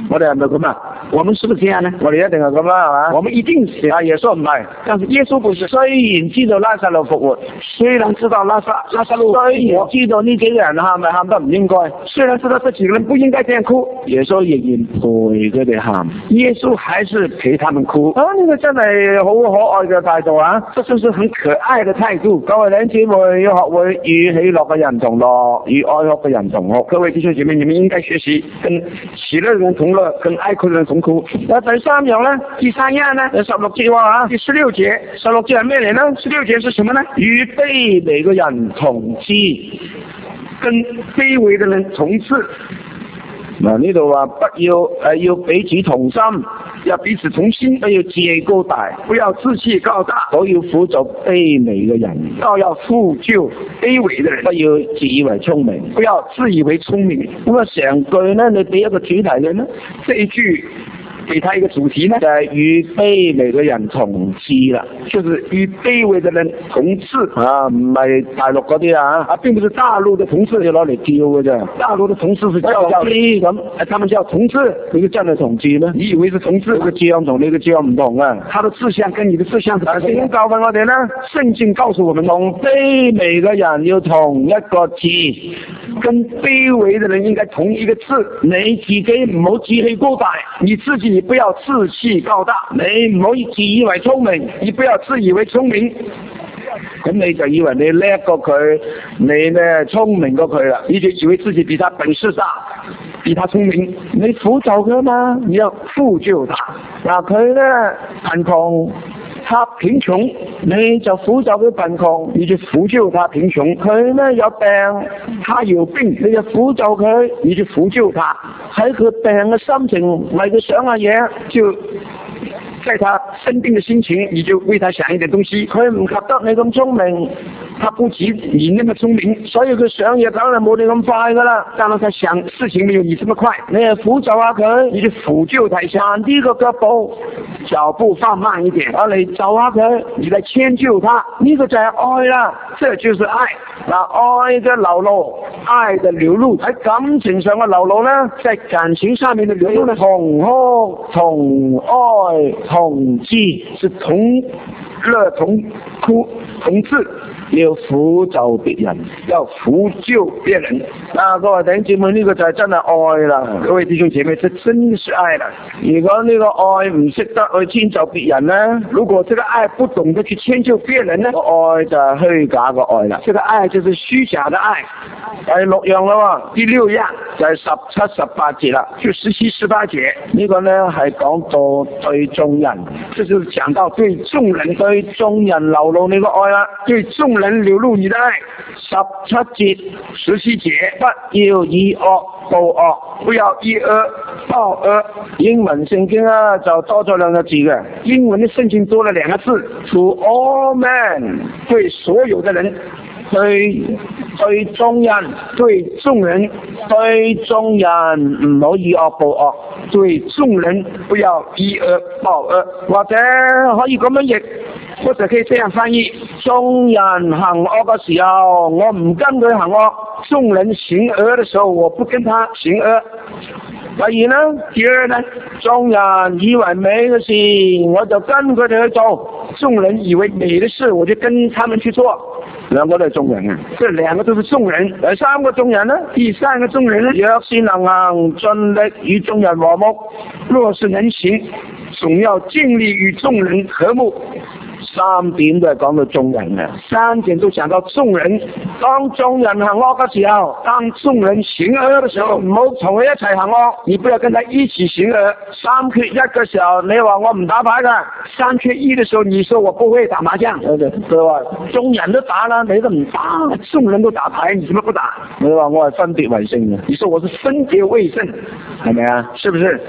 我哋係咪咁啊？ 我們是不是這樣呢？ 我哋一定係咁啦，係嘛？ 我們一定是。 啊，耶穌唔係， 但是耶穌不是。 雖然知道拉撒路復活， 雖然知道拉撒拉撒路， 雖然知道呢幾個人喊咪喊得唔應該， 雖然知道這幾個人不應該這樣哭， 耶穌仍然陪佢哋喊。 耶穌還是陪他們哭。 啊，呢個真係好可愛嘅態度啊！ 這就是很可愛的態度。 各位弟兄姊妹要學會與喜樂嘅人同樂，與哀哭嘅人同哭。 各位弟兄姐妹，你們應該學習跟喜樂的人同樂，跟哀哭的人同哭。 那第三樣呢？ 第三樣呢？ 有十六節話， 第十六節， 十六節係咩嚟呢？ 十六節是什麼呢？ 與卑微嘅人同治， 跟卑微的人同治。 嗱，呢度話不要誒、呃、要彼此同心， 要彼此同心， 不要志氣高大， 不要志氣高大， 都要輔助卑微嘅人， 都要輔救卑微的人， 不要自以為聰明， 不要自以為聰明。 咁啊，成句咧，你俾一個主題嘅呢？ 這一句給他一個主題呢， 就係與卑微嘅人同治啦， 就是與卑微的人同治啊，唔係大陸嗰啲啊， 啊，並不是大陸的同治要攞嚟叫嘅啫， 大陸的同治是叫叫啲咁， 他們叫同治， 你都真係同治咩？ 你以為是同治？ 佢嘅志向同你嘅志向唔同啊， 他的志向跟你的志向是。 聖經教訓我哋呢， 聖經告訴我們， 同卑微嘅人要同一個志， 跟卑微的人應該同一個志。 你自己唔好志氣高大， 你自己不要志氣高大， 你唔好自以為聰明， 你不要自以為聰明， 咁你就以為你叻過佢，你咧聰明過佢啦， 你就以為自己比他本事大，比他聰明， 你輔助佢啊嘛， 你要輔救他。 嗱，佢咧貧窮， 他貧窮， 你就輔助佢貧窮， 你就輔救他貧窮。 佢咧有病， 他有病， 你就輔助佢， 你就輔救他。 喺佢病嘅心情，為佢想下嘢， 就在他生病的心情，你就為他想一點東西。 佢唔及得你咁聰明， 他不及你那麼聰明， 所以佢想嘢梗係冇你咁快噶啦。 當然他想事情沒有你這麼快， 你係輔助下佢， 你就輔救他一下， 慢啲個腳步， 腳步放慢一點， 我嚟就下佢， 你來遷就他， 呢個就係愛啦， 這就是愛。 嗱，愛嘅流露， 愛的流露喺感情上嘅流露咧， 在感情上面的流露呢， 同哭同愛同治， 是同樂同哭同治， 要輔助別人， 要輔救別人。 嗱，各位弟兄姊妹，呢個就係真係愛啦。 各位弟兄姐妹，這真是愛啦。 如果呢個愛唔識得去遷就別人呢， 如果這個愛不懂得去遷就別人呢， 個愛就係虛假嘅愛啦。 這個愛就是虛假的愛。 第六樣啦， 第六樣就係十七、十八節啦， 就十七、十八節。 呢個呢係講到對眾人， 這就是講到對眾人， 對眾人流露你個愛啦， 對眾人流露你的愛。 十七節、 十七節， 不要以惡報惡， 不要以惡報惡。 英文聖經啊就多咗兩個字嘅， 英文的聖經多了兩個字 ，to all men， 對所有的人。 對對眾人， 對眾人， 對眾人唔好以惡報惡， 對眾人不要以惡報惡， 或者可以咁樣譯， 或者可以這樣翻譯： 眾人行惡嘅時候，我唔跟佢行惡； 眾人行惡嘅時候，我不跟他行惡。 第二呢？ 第二呢？ 眾人以為美嘅事，我就跟佢哋去做； 眾人以為美嘅事，我就跟他們去做。 兩個都係眾人啊， 這兩個都是眾人。 第三個眾人呢？ 第三個眾人呢？ 若是能行，盡力與眾人和睦； 若是能行，總要盡力與眾人和睦。 三點都係講到眾人嘅， 三點都講到眾人。 當眾人行惡嘅時候， 當眾人行惡嘅時候， 唔好同佢一齊行惡， 你不要跟他一起行惡。 三缺一嘅時候，你話我唔打牌㗎； 三缺一嘅時候，你說我不會打麻將。 佢話眾人都打啦，你都唔打， 眾人都打牌，你怎麼不打？ 你話我係分別為聖嘅， 你說我是分別為聖， 係咪啊？ 是不是？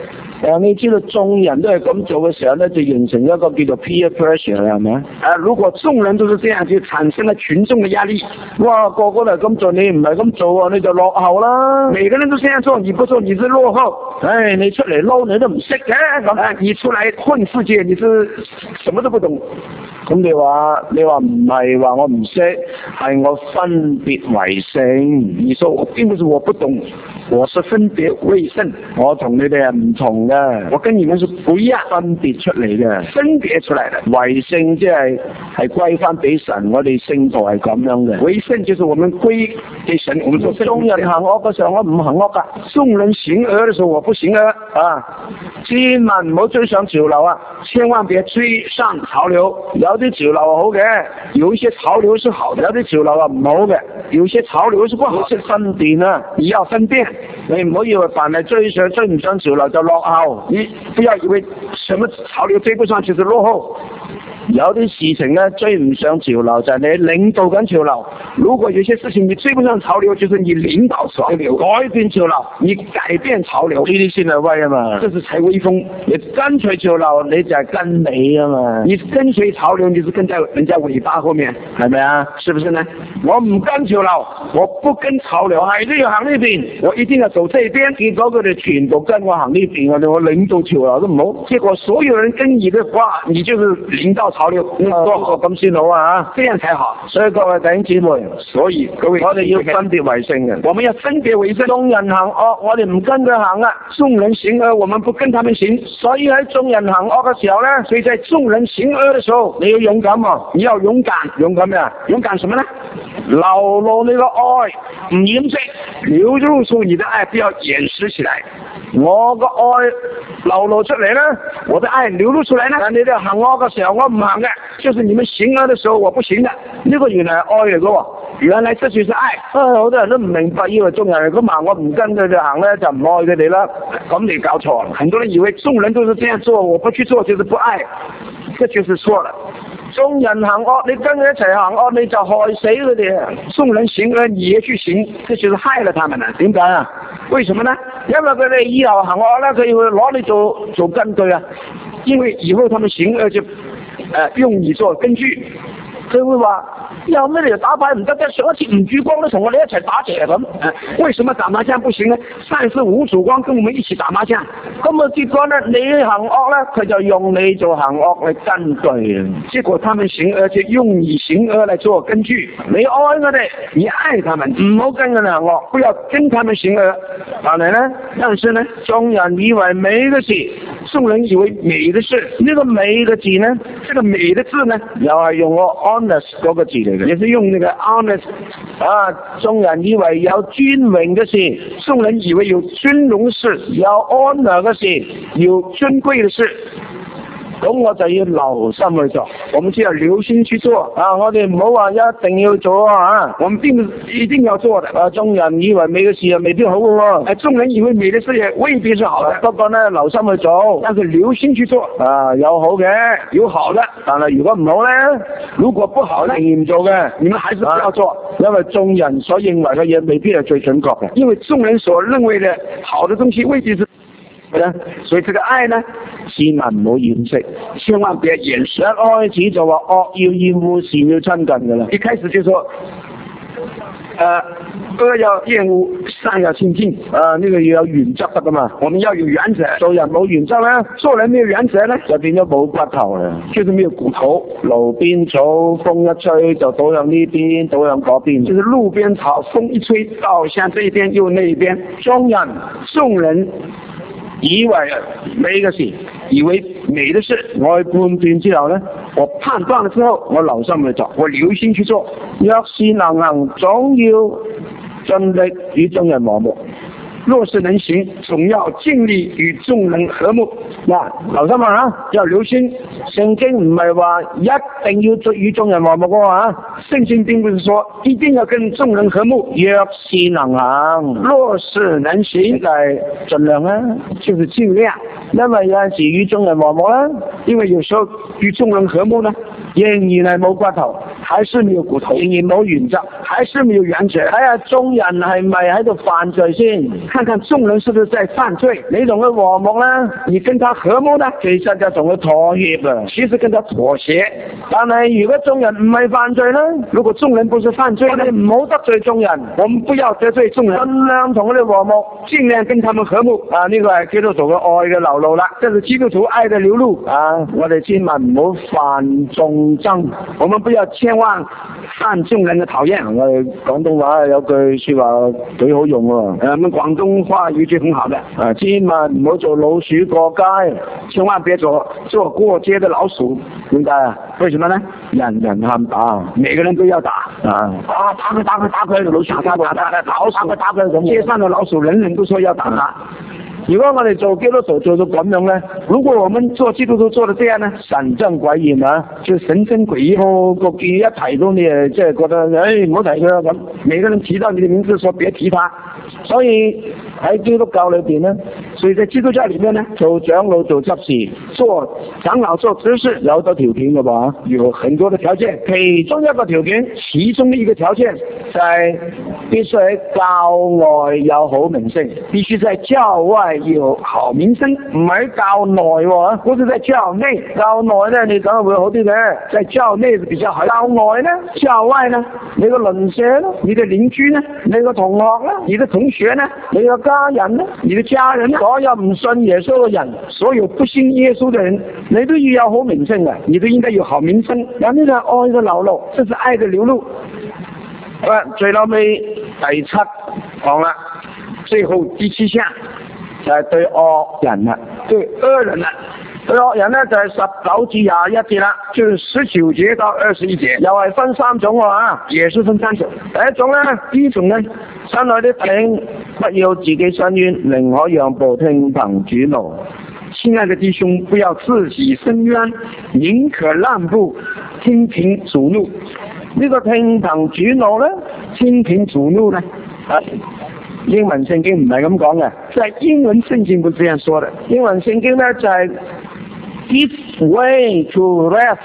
誒，你知道眾人都係咁做嘅時候咧，就形成一個叫做 peer pressure 係咪？ 啊，如果眾人都是這樣，就產生了群眾的壓力。 哇，個個都係咁做，你唔係咁做啊，你就落後啦。 每個人都這樣做，你不做，你是落後。 唉，你出嚟撈你都唔識嘅，咁啊，你出來混世界，你是什麼都不懂。 咁你話你話唔係話我唔識，係我分別為聖。 你說我並不是我不懂，我是分別為聖。 我同你哋係唔同嘅， 我跟你們是不一樣， 分別出嚟嘅， 分別出來的。 為聖即係係歸翻俾神，我哋聖徒係咁樣嘅。 為聖就是我們歸給神，我們做聖。 眾人行惡嘅時候，我唔行惡噶； 眾人行惡嘅時候，我不行惡啊！千萬唔好追上潮流啊！ 千萬別追上潮流。 有啲潮流係好嘅， 有一些潮流是好的； 有啲潮流係唔好嘅， 有一些潮流是不好的。 識分辨啊！ 你要分辨， 你唔好以為凡係追上追唔上潮流就落後。 你不要以為什麼潮流追不上就是落後。 有啲事情咧追唔上潮流就係你領導緊潮流。 如果有些事情你追不上潮流，就是你領導潮流， 改變潮流， 你改變潮流， 呢啲先係威啊嘛！ 這是才威風。 你跟隨潮流，你就係跟尾啊嘛！ 你跟隨潮流，你是跟在人家尾巴後面， 係咪啊？ 是不是呢？ 我唔跟潮流， 我不跟潮流， 係都要行呢邊， 我一定要走這邊。 結果佢哋全部跟我行呢邊，我哋我領導潮流都唔好。 結果所有人跟你的話，你就是領導潮流。 多個咁先好啊！ 這樣才好。 所以各位弟兄姊妹， 所以各位， 我哋要分別為聖嘅。 我們要分別為聖。 眾人行惡，我哋唔跟佢行啊； 眾人行惡，我們不跟他們行。 所以喺眾人行惡嘅時候咧， 所以在眾人行惡嘅時候， 你要勇敢啊！ 你要勇敢， 勇敢咩啊？ 勇敢什麼呢？ 流露你個愛，唔掩飾， 流露出你的愛，不要掩飾起來。 我個愛流露出嚟咧， 我的愛流露出來呢？ 但你哋行惡嘅時候，我唔行嘅， 就是你們行惡嘅時候，我不行的。 呢個原來係愛嚟嘅喎， 原來這就是愛。 啊，好多人都唔明白，以為眾人咁行，我唔跟佢哋行咧，就唔愛佢哋啦。 咁你搞錯了，很多人以為眾人都是這樣做，我不去做就是不愛，這就是錯了。 眾人行惡，你跟佢一齊行惡，你就害死佢哋啊！ 眾人行惡，你也去行，這就是害了他們啦。 點解啊？ 為什麼呢？ 因為佢哋以後行惡咧，佢要攞你做做根據啊！ 因為以後他們行惡就，誒、呃、用你做根據， 佢會話有咩理由打牌唔得嘅？上一次吳主光都同我哋一齊打斜咁， 誒，為什麼打麻將不行呢？上次吳主光跟我們一起打麻將， 咁啊結果呢，你行惡咧，佢就用你做行惡嚟根據啊！ 結果他們行惡就用你行惡嚟做根據。 你愛我哋， 你愛他們， 唔好跟佢哋行惡， 不要跟他們行惡。 但係咧， 但是呢， 眾人以為美嘅事， 眾人以為美嘅事， 呢個美嘅字呢， 這個美嘅字呢， 又係用個 honest 嗰個字嚟嘅， 也是用那個 honest 啊！眾人以為有尊榮嘅事， 眾人以為有尊榮事， 有 honor 嘅事， 有尊貴嘅事。 咁我就要留心去做， 我們就要留心去做啊！我哋唔好話一定要做啊！ 我們並不是一定要做的。 啊，眾人以為美嘅事啊，未必好嘅喎。 誒，眾人以為美嘅事也未必是好的。 不過呢，留心去做， 但是留心去做啊，有好嘅， 有好的。 但係如果唔好咧， 如果不好咧， 仍然唔做嘅， 你們還是不要做， 啊，因為眾人所認為嘅嘢未必係最準確嘅。 因為眾人所認為嘅好的東西未必是。所以這個愛呢， 千萬唔好掩飾， 千萬別掩飾。 一開始就話惡要厭惡，善要親近噶啦。 一開始就說，呃，惡要厭惡，善要親近。 啊，呢個要有原則得噶嘛。 我們要有原則。 做人冇原則咧， 做人沒有原則咧， 就變咗冇骨頭啦。 就是沒有骨頭。 路邊草，風一吹就倒向呢邊，倒向嗰邊。 就是路邊草，風一吹倒向這一邊又那一邊。 眾人， 眾人。 以為美嘅事， 以為美的事， 我去判斷之後呢， 我判斷了之後， 我留心去做， 我留心去做。 若是能行，總要盡力與眾人和睦。 若是能行，總要盡力與眾人和睦。 嗱，留心啊， 要留心。 聖經唔係話一定要與眾人和睦嘅話， 聖經並不是說一定要跟眾人和睦。 若是能行， 若是能行， 就係盡量啦， 就是盡量。 因為有陣時與眾人和睦啦， 因為有時候與眾人和睦呢， 仍然係冇骨頭， 還是沒有骨頭， 仍然冇原則， 還是沒有原則。 睇下眾人係咪喺度犯罪先， 看看眾人是不是在犯罪。 你同佢和睦啦， 你跟他和睦呢， 其實就同佢妥協啊， 其實跟他妥協。 但係如果眾人唔係犯罪呢， 如果眾人不是犯罪， 我哋唔好得罪眾人， 我們不要得罪眾人， 盡量同佢哋和睦， 盡量跟他們和睦。 啊，呢個係基督徒嘅愛嘅流露啦， 這是基督徒愛的流露啊！我哋千萬唔好犯眾憎， 我們不要千萬犯眾人的討厭。 我哋廣東話有句說話幾好用喎， 誒，我們廣東話有句很好的， 啊，千萬唔好做老鼠過街， 千萬別做做過街的老鼠。 點解啊？ 為什麼呢？ 人人喊打， 每個人都要打啊！ 啊，打佢打佢打佢，老鼠打打打打，老鼠打佢咁。街上的老鼠，人人都說要打他。 如果我哋做基督徒做到咁樣咧， 如果我們做基督徒做到這樣呢， 神憎鬼厭啊， 就神憎鬼厭。 個個見一提到你誒，即係覺得誒唔好提佢啦咁。 每個人提到你的名字，說別提他。 所以喺基督教裏邊咧， 所以在基督教裏面呢， 做長老做執事， 做長老做執事有好多條件嘅噃， 有很多的條件。 其中一個條件， 其中的一個條件就係必須喺教外有好名聲， 必須在教外有好名聲， 唔係喺教內喎， 不是在教內。 教內咧，你梗係會好啲嘅， 在教內是比較好。 教外咧， 教外呢， 你個鄰舍咧， 你的鄰居呢， 你個同學咧， 你的同學呢， 你個家人咧， 你的家人呢， 所有唔信耶穌嘅人， 所有不信耶穌的人， 你都要有好名聲嘅， 你都應該有好名聲。 咁呢個係愛嘅流露， 這是愛的流露。 好啦，最後尾第七講啦， 最後第七項就係對惡人啦， 對惡人啦。 對惡人咧就係十九至廿一節啦， 就是十九節到二十一節， 又係分三種喎啊， 也是分三種。 第一種咧， 第一種呢， 親愛的弟兄，不要自己伸冤，寧可讓步聽憑主怒。 親愛的弟兄，不要自己伸冤，寧可讓步聽憑主怒。 呢個聽憑主怒咧， 聽憑主怒呢？ 啊，英文聖經唔係咁講嘅， 在英文聖經不是這樣說的。 英文聖經咧就係、是、give way to wrath，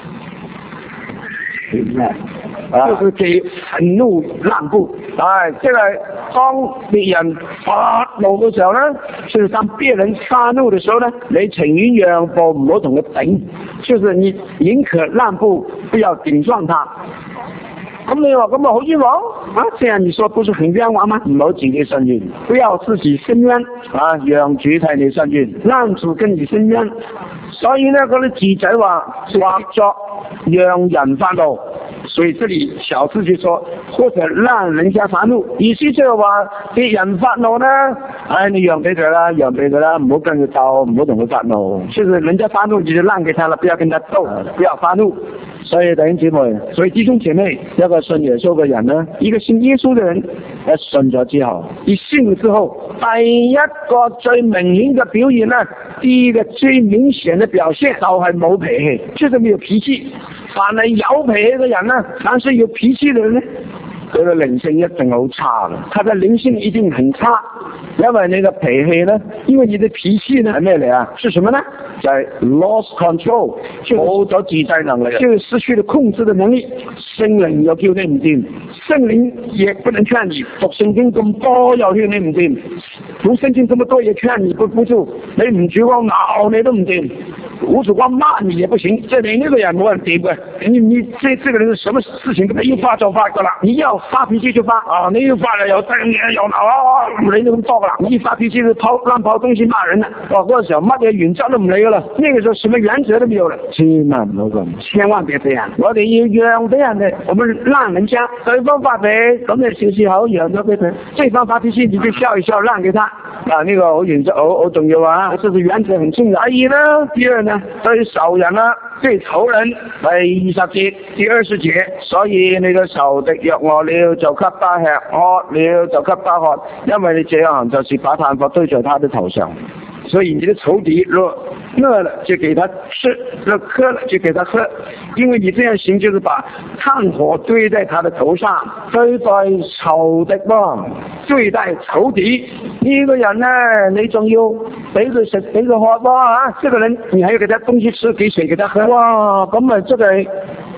就是給憤怒讓步。 係，即係當別人發怒嘅時候咧， 就是當別人發怒嘅時候呢， 你情願讓步，唔好同佢頂， 就是你寧可讓步，不要頂撞他。 咁你話咁咪好冤枉啊？這樣你說不是很冤枉嗎？ 唔好自己伸冤， 不要自己伸冤啊！讓主替你伸冤， 讓主跟你伸冤。 所以呢，嗰啲字仔話或作讓人發怒， 所以這裏小字就說或者讓人家發怒， 意思即係話別人發怒呢，唉、哎，你讓俾佢啦，讓俾佢啦，唔好跟佢鬥，唔好同佢發怒。 就是人家發怒你就讓給他了，不要跟他鬥，不要發怒。 所以弟兄姊妹， 所以弟兄姐妹， 一個信耶穌嘅人呢， 一個信耶穌嘅人， 一信咗之後， 一信咗之後， 第一個最明顯嘅表現呢， 第一個最明顯嘅表現就係冇脾氣， 就是沒有脾氣。 凡係有脾氣嘅人呢， 凡是有脾氣嘅人呢， 佢嘅靈性一定好差嘅， 他的靈性一定很差， 因為你嘅脾氣呢， 因為你的脾氣呢係咩嚟啊？ 是什麼呢？ 就係 lost control，冇咗自制能力， 就失去了控制的能力。 聖靈又叫你唔掂， 聖靈也不能勸你。 讀聖經咁多又勸你唔掂， 讀聖經這麼多也勸你不不住。 你唔主光鬧你都唔掂， 無主光罵你也不行。 即係你呢個人冇人掂嘅， 你你這這個人什麼事情都沒有， 要發就發噶啦， 你要發脾氣就發啊！你要發啊又掟嘢又鬧啊，唔理你咁多噶啦。 你一發脾氣就拋亂拋東西罵人啦。 哦，嗰個時候乜嘢原則都唔理噶啦， 那個時候什麼原則都沒有了。 千萬唔好咁， 千萬別這樣。 我哋要讓俾人哋， 我們讓人家對方發脾氣，咁你笑笑口讓咗俾佢。 對方發脾氣，你就笑一笑讓給他。 嗱，呢個好原則，好好重要啊！ 這是原則很重要。 第二呢， 第二呢， 對仇人啦， 對仇人， 第二十節， 第二十節， 所以你嘅仇敵若餓了，就給他吃；渴了，就給他喝，因為你這樣行，就是把炭火堆在他的頭上。 所以你的仇敵若餓了就給他吃，若渴了就給他喝，因為你這樣行就是把炭火堆在他的頭上。 對待仇敵喎， 對待仇敵呢個人呢，你仲要俾佢食俾佢喝喎嚇， 這個人你還要給他東西吃，給水給他喝。 哇，咁咪即係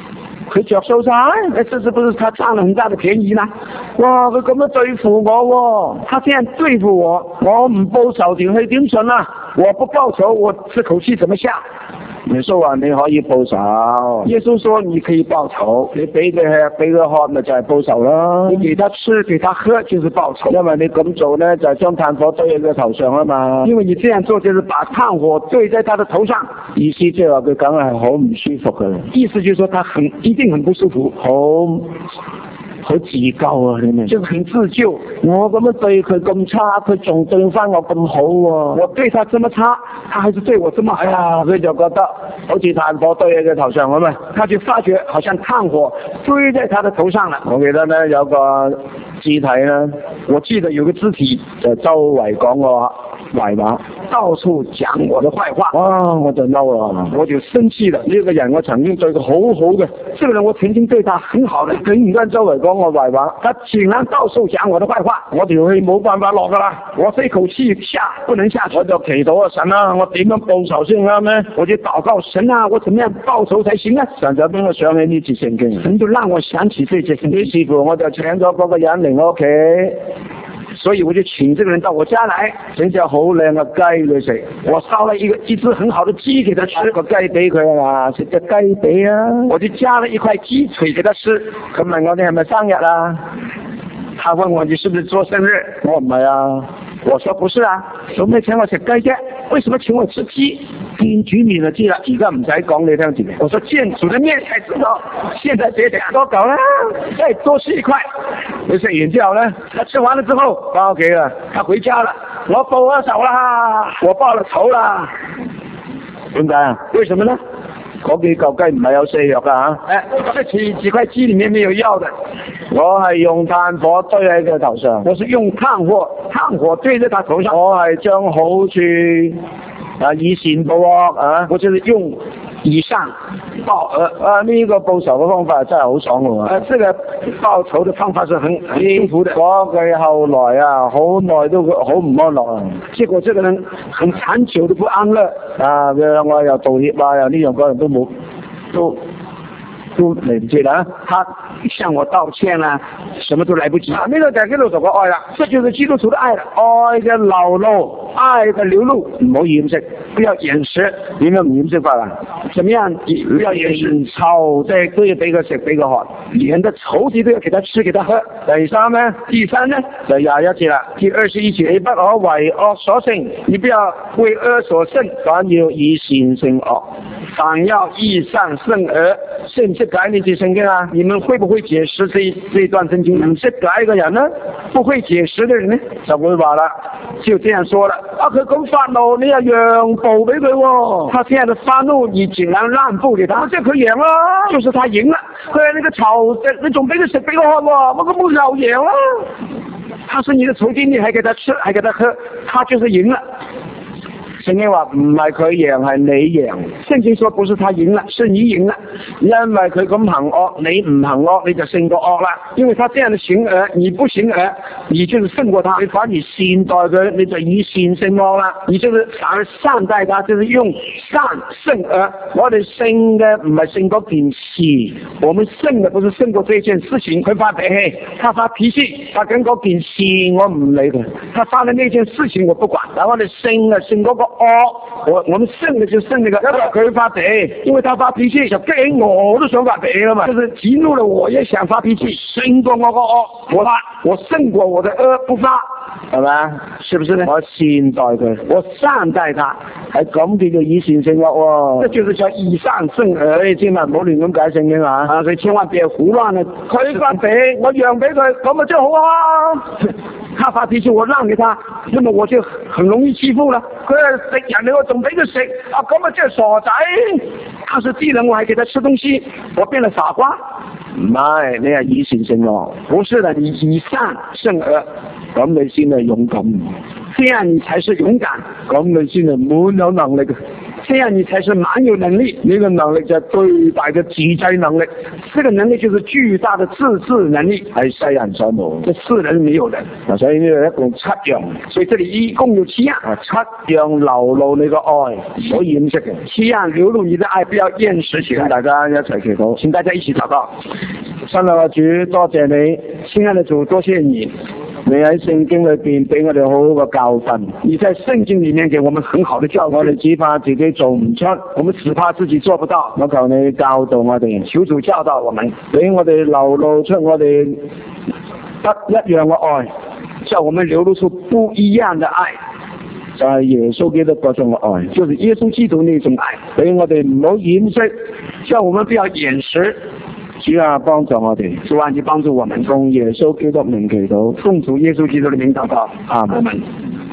佢着數晒，哎，這是不是他佔了很大的便宜呢？ 哇，佢咁樣對付我喎， 他這樣對付我， 我唔報仇條氣點順啊？ 我不報仇，我這口氣怎麼下？ 耶穌話你可以報仇， 耶穌說你可以報仇， 你俾佢吃俾佢喝咪就係報仇啦。 你給他吃給他喝就是報仇， 因為你咁做呢，就係將炭火堆喺佢頭上啊嘛。 因為你這樣做就是把炭火堆在他的頭上， 意思即係話佢梗係好唔舒服嘅。 意思就是說他很一定很不舒服， 好好自救啊！你明？ 就是很自救。 我咁樣對佢咁差，佢仲對翻我咁好喎。 我對他這麼差，他還是對我這麼好。 哎呀，佢就覺得好似炭火堆喺佢頭上咁啊！ 他就發覺好像炭火堆在他的頭上了。 我記得呢有個肢體呢， 我記得有個肢體就周圍講我壞話， 到處講我的壞話。 哇！我就嬲啦， 我就生氣了。 呢個人我曾經對佢好好嘅， 這個人我曾經對他很好的， 佢而家周圍講我壞話， 他竟然到處講我的壞話， 我條氣冇辦法落噶啦， 我這口氣下不能下去， 我就祈禱啊神啊，我點樣報仇先啱呢？ 我就禱告神啊，我怎麼樣報仇才行呢？ 神就俾我想起呢節聖經， 神就讓我想起這節聖經， 於是乎我就請咗嗰個人嚟我屋企。 所以我就請這個人到我家來， 整隻好靚嘅雞佢食， 我燒了一個一隻很好的雞給他吃， 個雞髀佢啊，食隻雞髀啊， 我就加了一塊雞腿給他吃。 佢問我哋係咪生日啊？ 他問我你是不是做生日？ 我唔係啊， 我說不是啊，做咩請我食雞啫？為什麼請我吃雞？ 見主面就知啦，而家唔使講你聽住。 我說見主的面才知道，現在別講多搞啦，再多吃一塊。 佢食完之後呢， 他吃完了之後翻屋企啦， 他回家了，我報咗仇啦，我報了仇啦。 點解啊？ 為什麼呢？ 嗰幾嚿雞唔係有瀉藥噶吓， 哎，這幾幾塊雞裏面沒有藥的。 我係用炭火堆喺佢頭上， 我是用炭火炭火堆在他頭上。 我係將好處啊以善報惡啊， 我就是用以善報惡啊，呢、這個報仇嘅方法真係好爽嘅。 啊，這個報仇的方法是很很舒服的。 嗰句後來啊，好耐都好唔安樂啊。 結果這個人很長久都不安樂啊，佢向我又道歉啊，又呢樣嗰樣都冇，都都嚟唔切啦。 他向我道歉啦、啊，什麼都來不及。 啊，呢、這個就係基督徒嘅愛啦， 這就是基督徒的愛了。 愛嘅流露， 愛嘅流露， 唔好掩飾， 不要掩飾。 點樣唔掩飾法啊？ 怎麼樣？不要掩飾。 仇敵都要俾佢食，俾佢喝， 連的仇敵都要給他吃，給他喝。 第三呢？ 第三呢？ 就廿一節啦。 第二十一節， 你不可為惡所勝， 你不要為惡所勝， 反要以善勝惡， 反要以善勝惡。 識唔識解呢節聖經啊？ 你們會不會解釋這一這一段聖經？ 唔識解嘅人呢？ 不會解釋的人呢？ 就會話啦， 就這樣說了。 啊，佢咁發怒，你又讓步俾佢喎。 他現在的發怒，你竟然讓步給他， 即係佢贏啦， 就是他贏了。 佢係你個仇敵，你仲俾佢食俾我喝喎，我咁冇又贏啦。 他是你的仇敵，你還給他吃，還給他喝，他就是贏了。 聖經話唔係佢贏，係你贏。 聖經說不是他贏了，是你贏了。 因為佢咁行惡，你唔行惡，你就勝過惡啦。 因為他這樣的行惡，你不行惡，你就是勝過他。 你反而善待佢，你就以善勝惡啦。 你就是反而善待他，就是用善勝惡。 我哋勝嘅唔係勝嗰件事， 我們勝嘅不是勝過這件事情。 佢發脾氣， 他發脾氣， 發緊嗰件事我唔理佢， 他發的那件事情我不管。 但我哋勝啊勝嗰個惡， 我我們勝嘅就勝那個， 因為佢發脾氣， 因為他發脾氣， 就激起我都想發脾氣啊嘛， 就是激怒了我也想發脾氣， 勝過我個惡， 我發，我勝過我的惡不發， 係咪？ 是不是呢？ 我善待佢， 我善待他， 係咁叫做以善勝惡喎。 這就是叫以善勝惡。 所以千萬唔好亂咁解聖經啊！ 啊，所以千萬別胡亂啦。 佢發脾氣，我讓俾佢，咁咪真係好啊！ 他發脾氣，我讓給他，那麼我就很容易欺負了。 佢係食人，我仲俾佢食，啊咁咪真係傻仔！ 他是敵人，我還給他吃東西，我變了傻瓜。 唔係，你係以善勝惡。 不是的，你以善勝惡， 咁你先係勇敢。 這樣你才是勇敢， 咁你先係滿有能力嘅。 这样你才是蛮有能力。 呢個能力就係巨大嘅自制能力， 這個能力就是巨大的自制能力， 係世人所冇， 這世人沒有的。 所以呢度一共七樣， 所以這裏一共有七樣， 啊七樣流露你個愛，唔好掩飾嘅。 七樣流露你的愛，不要掩飾起來。 大家一齊祈禱， 請大家一起禱告。 親愛的主，多謝你， 親愛的主，多謝你。 你喺聖經裏邊俾我哋好好嘅教訓， 你在聖經裏面給我們很好的教訓。 我哋只怕自己做唔出， 我們只怕自己做不到。 我求你教導我哋， 求主教導我們， 俾我哋流露出我哋不一樣嘅愛， 叫我們流露出不一樣的愛， 就係耶穌基督嗰種嘅愛， 就是耶穌基督那種愛， 俾我哋唔好掩飾， 叫我們不要掩飾。 主啊，幫助我哋， 主啊，你幫助我們， 奉耶穌基督名祈禱， 奉主耶穌基督的名禱告， 阿門。